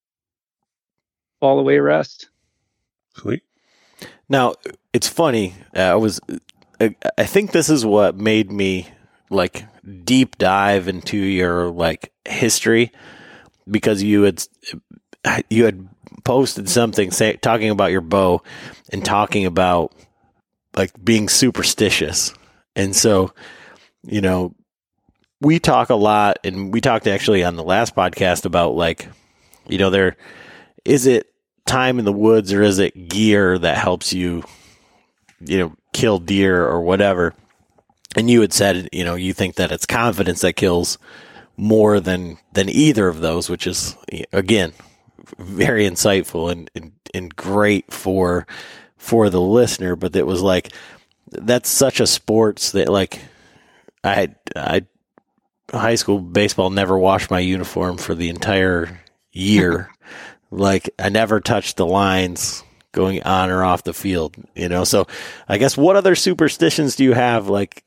fall away rest. Sweet. Now, it's funny. Uh, I was, I, I think this is what made me like deep dive into your like history, because you had you had posted something say, talking about your bow and talking about like being superstitious, and so you know we talk a lot, and we talked actually on the last podcast about like you know there is it time in the woods or is it gear that helps you, you know, kill deer or whatever? And you had said, you know, you think that it's confidence that kills more than, than either of those, which is, again, very insightful and, and, and great for, for the listener. But it was like, that's such a sports that like I, I, high school baseball never washed my uniform for the entire year. Like I never touched the lines going on or off the field, you know? So I guess what other superstitions do you have, like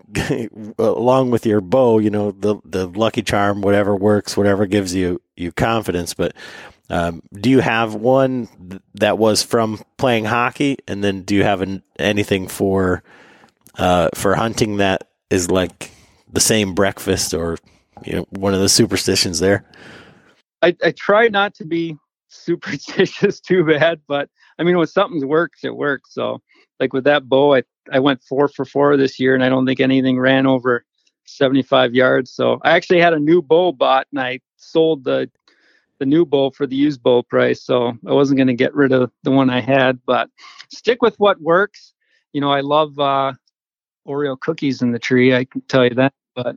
along with your bow, you know, the, the Lucky Charm, whatever works, whatever gives you, you confidence. But um, do you have one that was from playing hockey? And then do you have an, anything for, uh, for hunting that is like the same breakfast, or, you know, one of the superstitions there? I, I try not to be superstitious too bad, but I mean, when something works, it works. So like with that bow, I, I went four for four this year, and I don't think anything ran over seventy-five yards. So I actually had a new bow bought, and I sold the the new bow for the used bow price. So I wasn't going to get rid of the one I had, but stick with what works. You know, I love uh, Oreo cookies in the tree. I can tell you that, but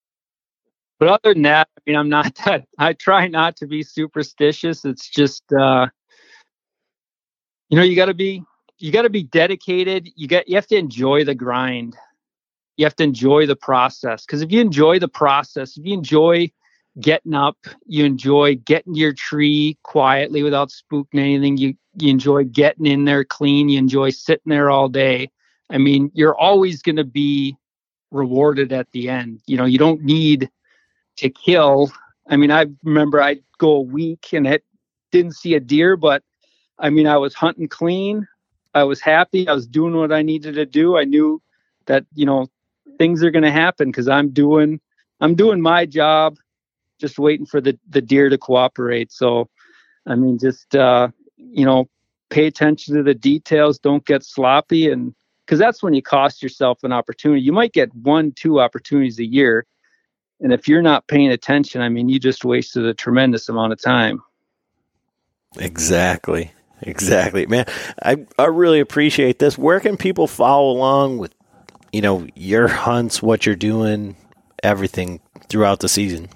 But other than that, I mean, I'm not that, I try not to be superstitious. It's just, uh, you know, you gotta be, you gotta be dedicated. You got, you have to enjoy the grind. You have to enjoy the process. Cause if you enjoy the process, if you enjoy getting up, you enjoy getting to your tree quietly without spooking anything, you, you enjoy getting in there clean, you enjoy sitting there all day. I mean, you're always going to be rewarded at the end. You know, you don't need to kill. I mean, I remember I'd go a week and it didn't see a deer, but I mean, I was hunting clean. I was happy. I was doing what I needed to do. I knew that, you know, things are going to happen because I'm doing, I'm doing my job, just waiting for the, the deer to cooperate. So, I mean, just, uh, you know, pay attention to the details. Don't get sloppy. And because that's when you cost yourself an opportunity. You might get one, two opportunities a year. And if you're not paying attention, I mean, you just wasted a tremendous amount of time. Exactly. Exactly, man. I, I really appreciate this. Where can people follow along with, you know, your hunts, what you're doing, everything throughout the season?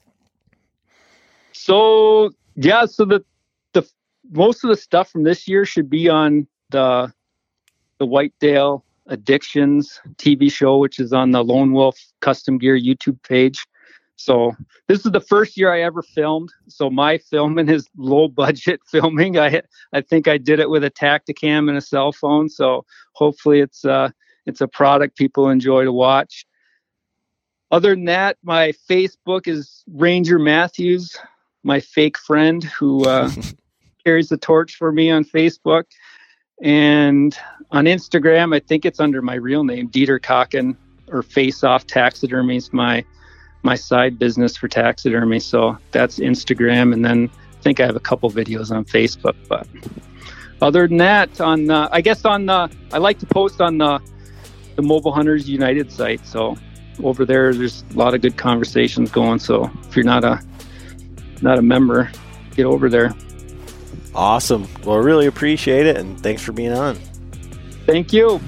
So, yeah, so the, the, most of the stuff from this year should be on the, the Whitetail Addictions T V show, which is on the Lone Wolf Custom Gear YouTube page. So this is the first year I ever filmed. So my filming is low budget filming. I I think I did it with a Tacticam and a cell phone. So hopefully it's uh it's a product people enjoy to watch. Other than that, my Facebook is Ranger Matthews, my fake friend who uh, carries the torch for me on Facebook. And on Instagram, I think it's under my real name, Dieter Kocken, or Face Off Taxidermy is my my side business for taxidermy. So that's Instagram. And then I think I have a couple videos on Facebook. But other than that, on uh, I guess on the, I like to post on the the Mobile Hunters United site. So over there, there's a lot of good conversations going. So if you're not a not a member, get over there. Awesome. Well, I really appreciate it, and thanks for being on. Thank you.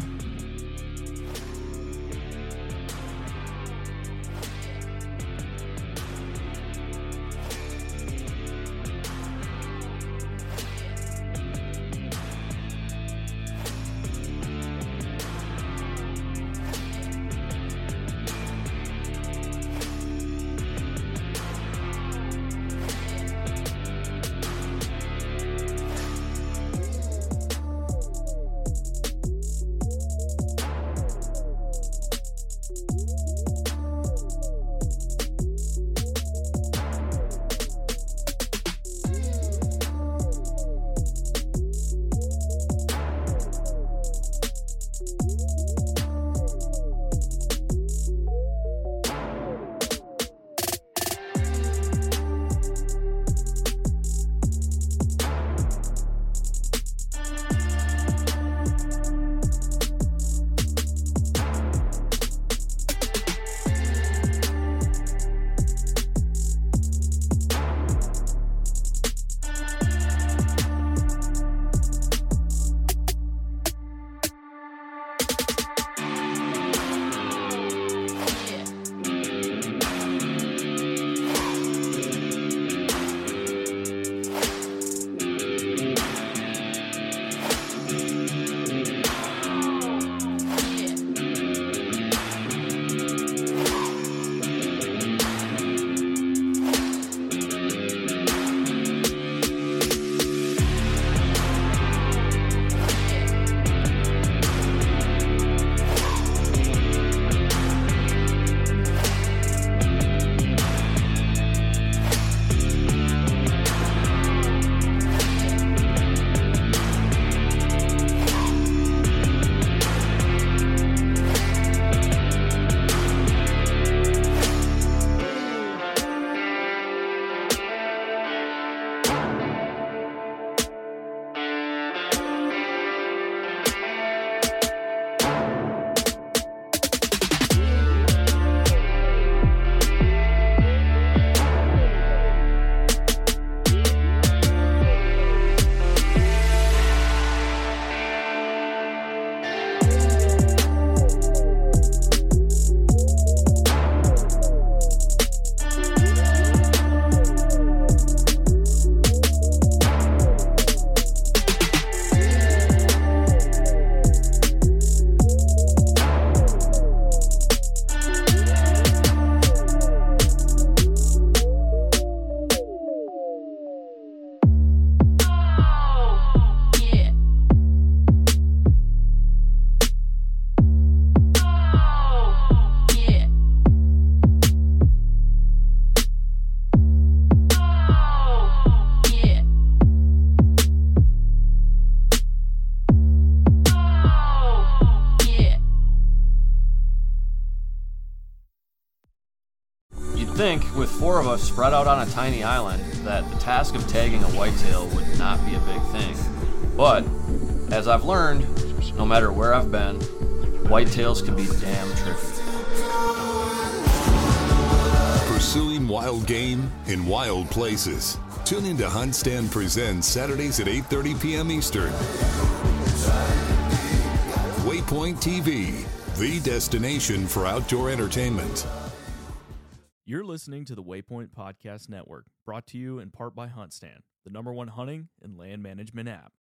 think, with four of us spread out on a tiny island, that the task of tagging a whitetail would not be a big thing. But, as I've learned, no matter where I've been, whitetails can be damn tricky. Pursuing wild game in wild places. Tune in to Hunt Stand Presents Saturdays at eight thirty p.m. Eastern. Waypoint T V, the destination for outdoor entertainment. You're listening to the Waypoint Podcast Network, brought to you in part by Hunt Stand, the number one hunting and land management app.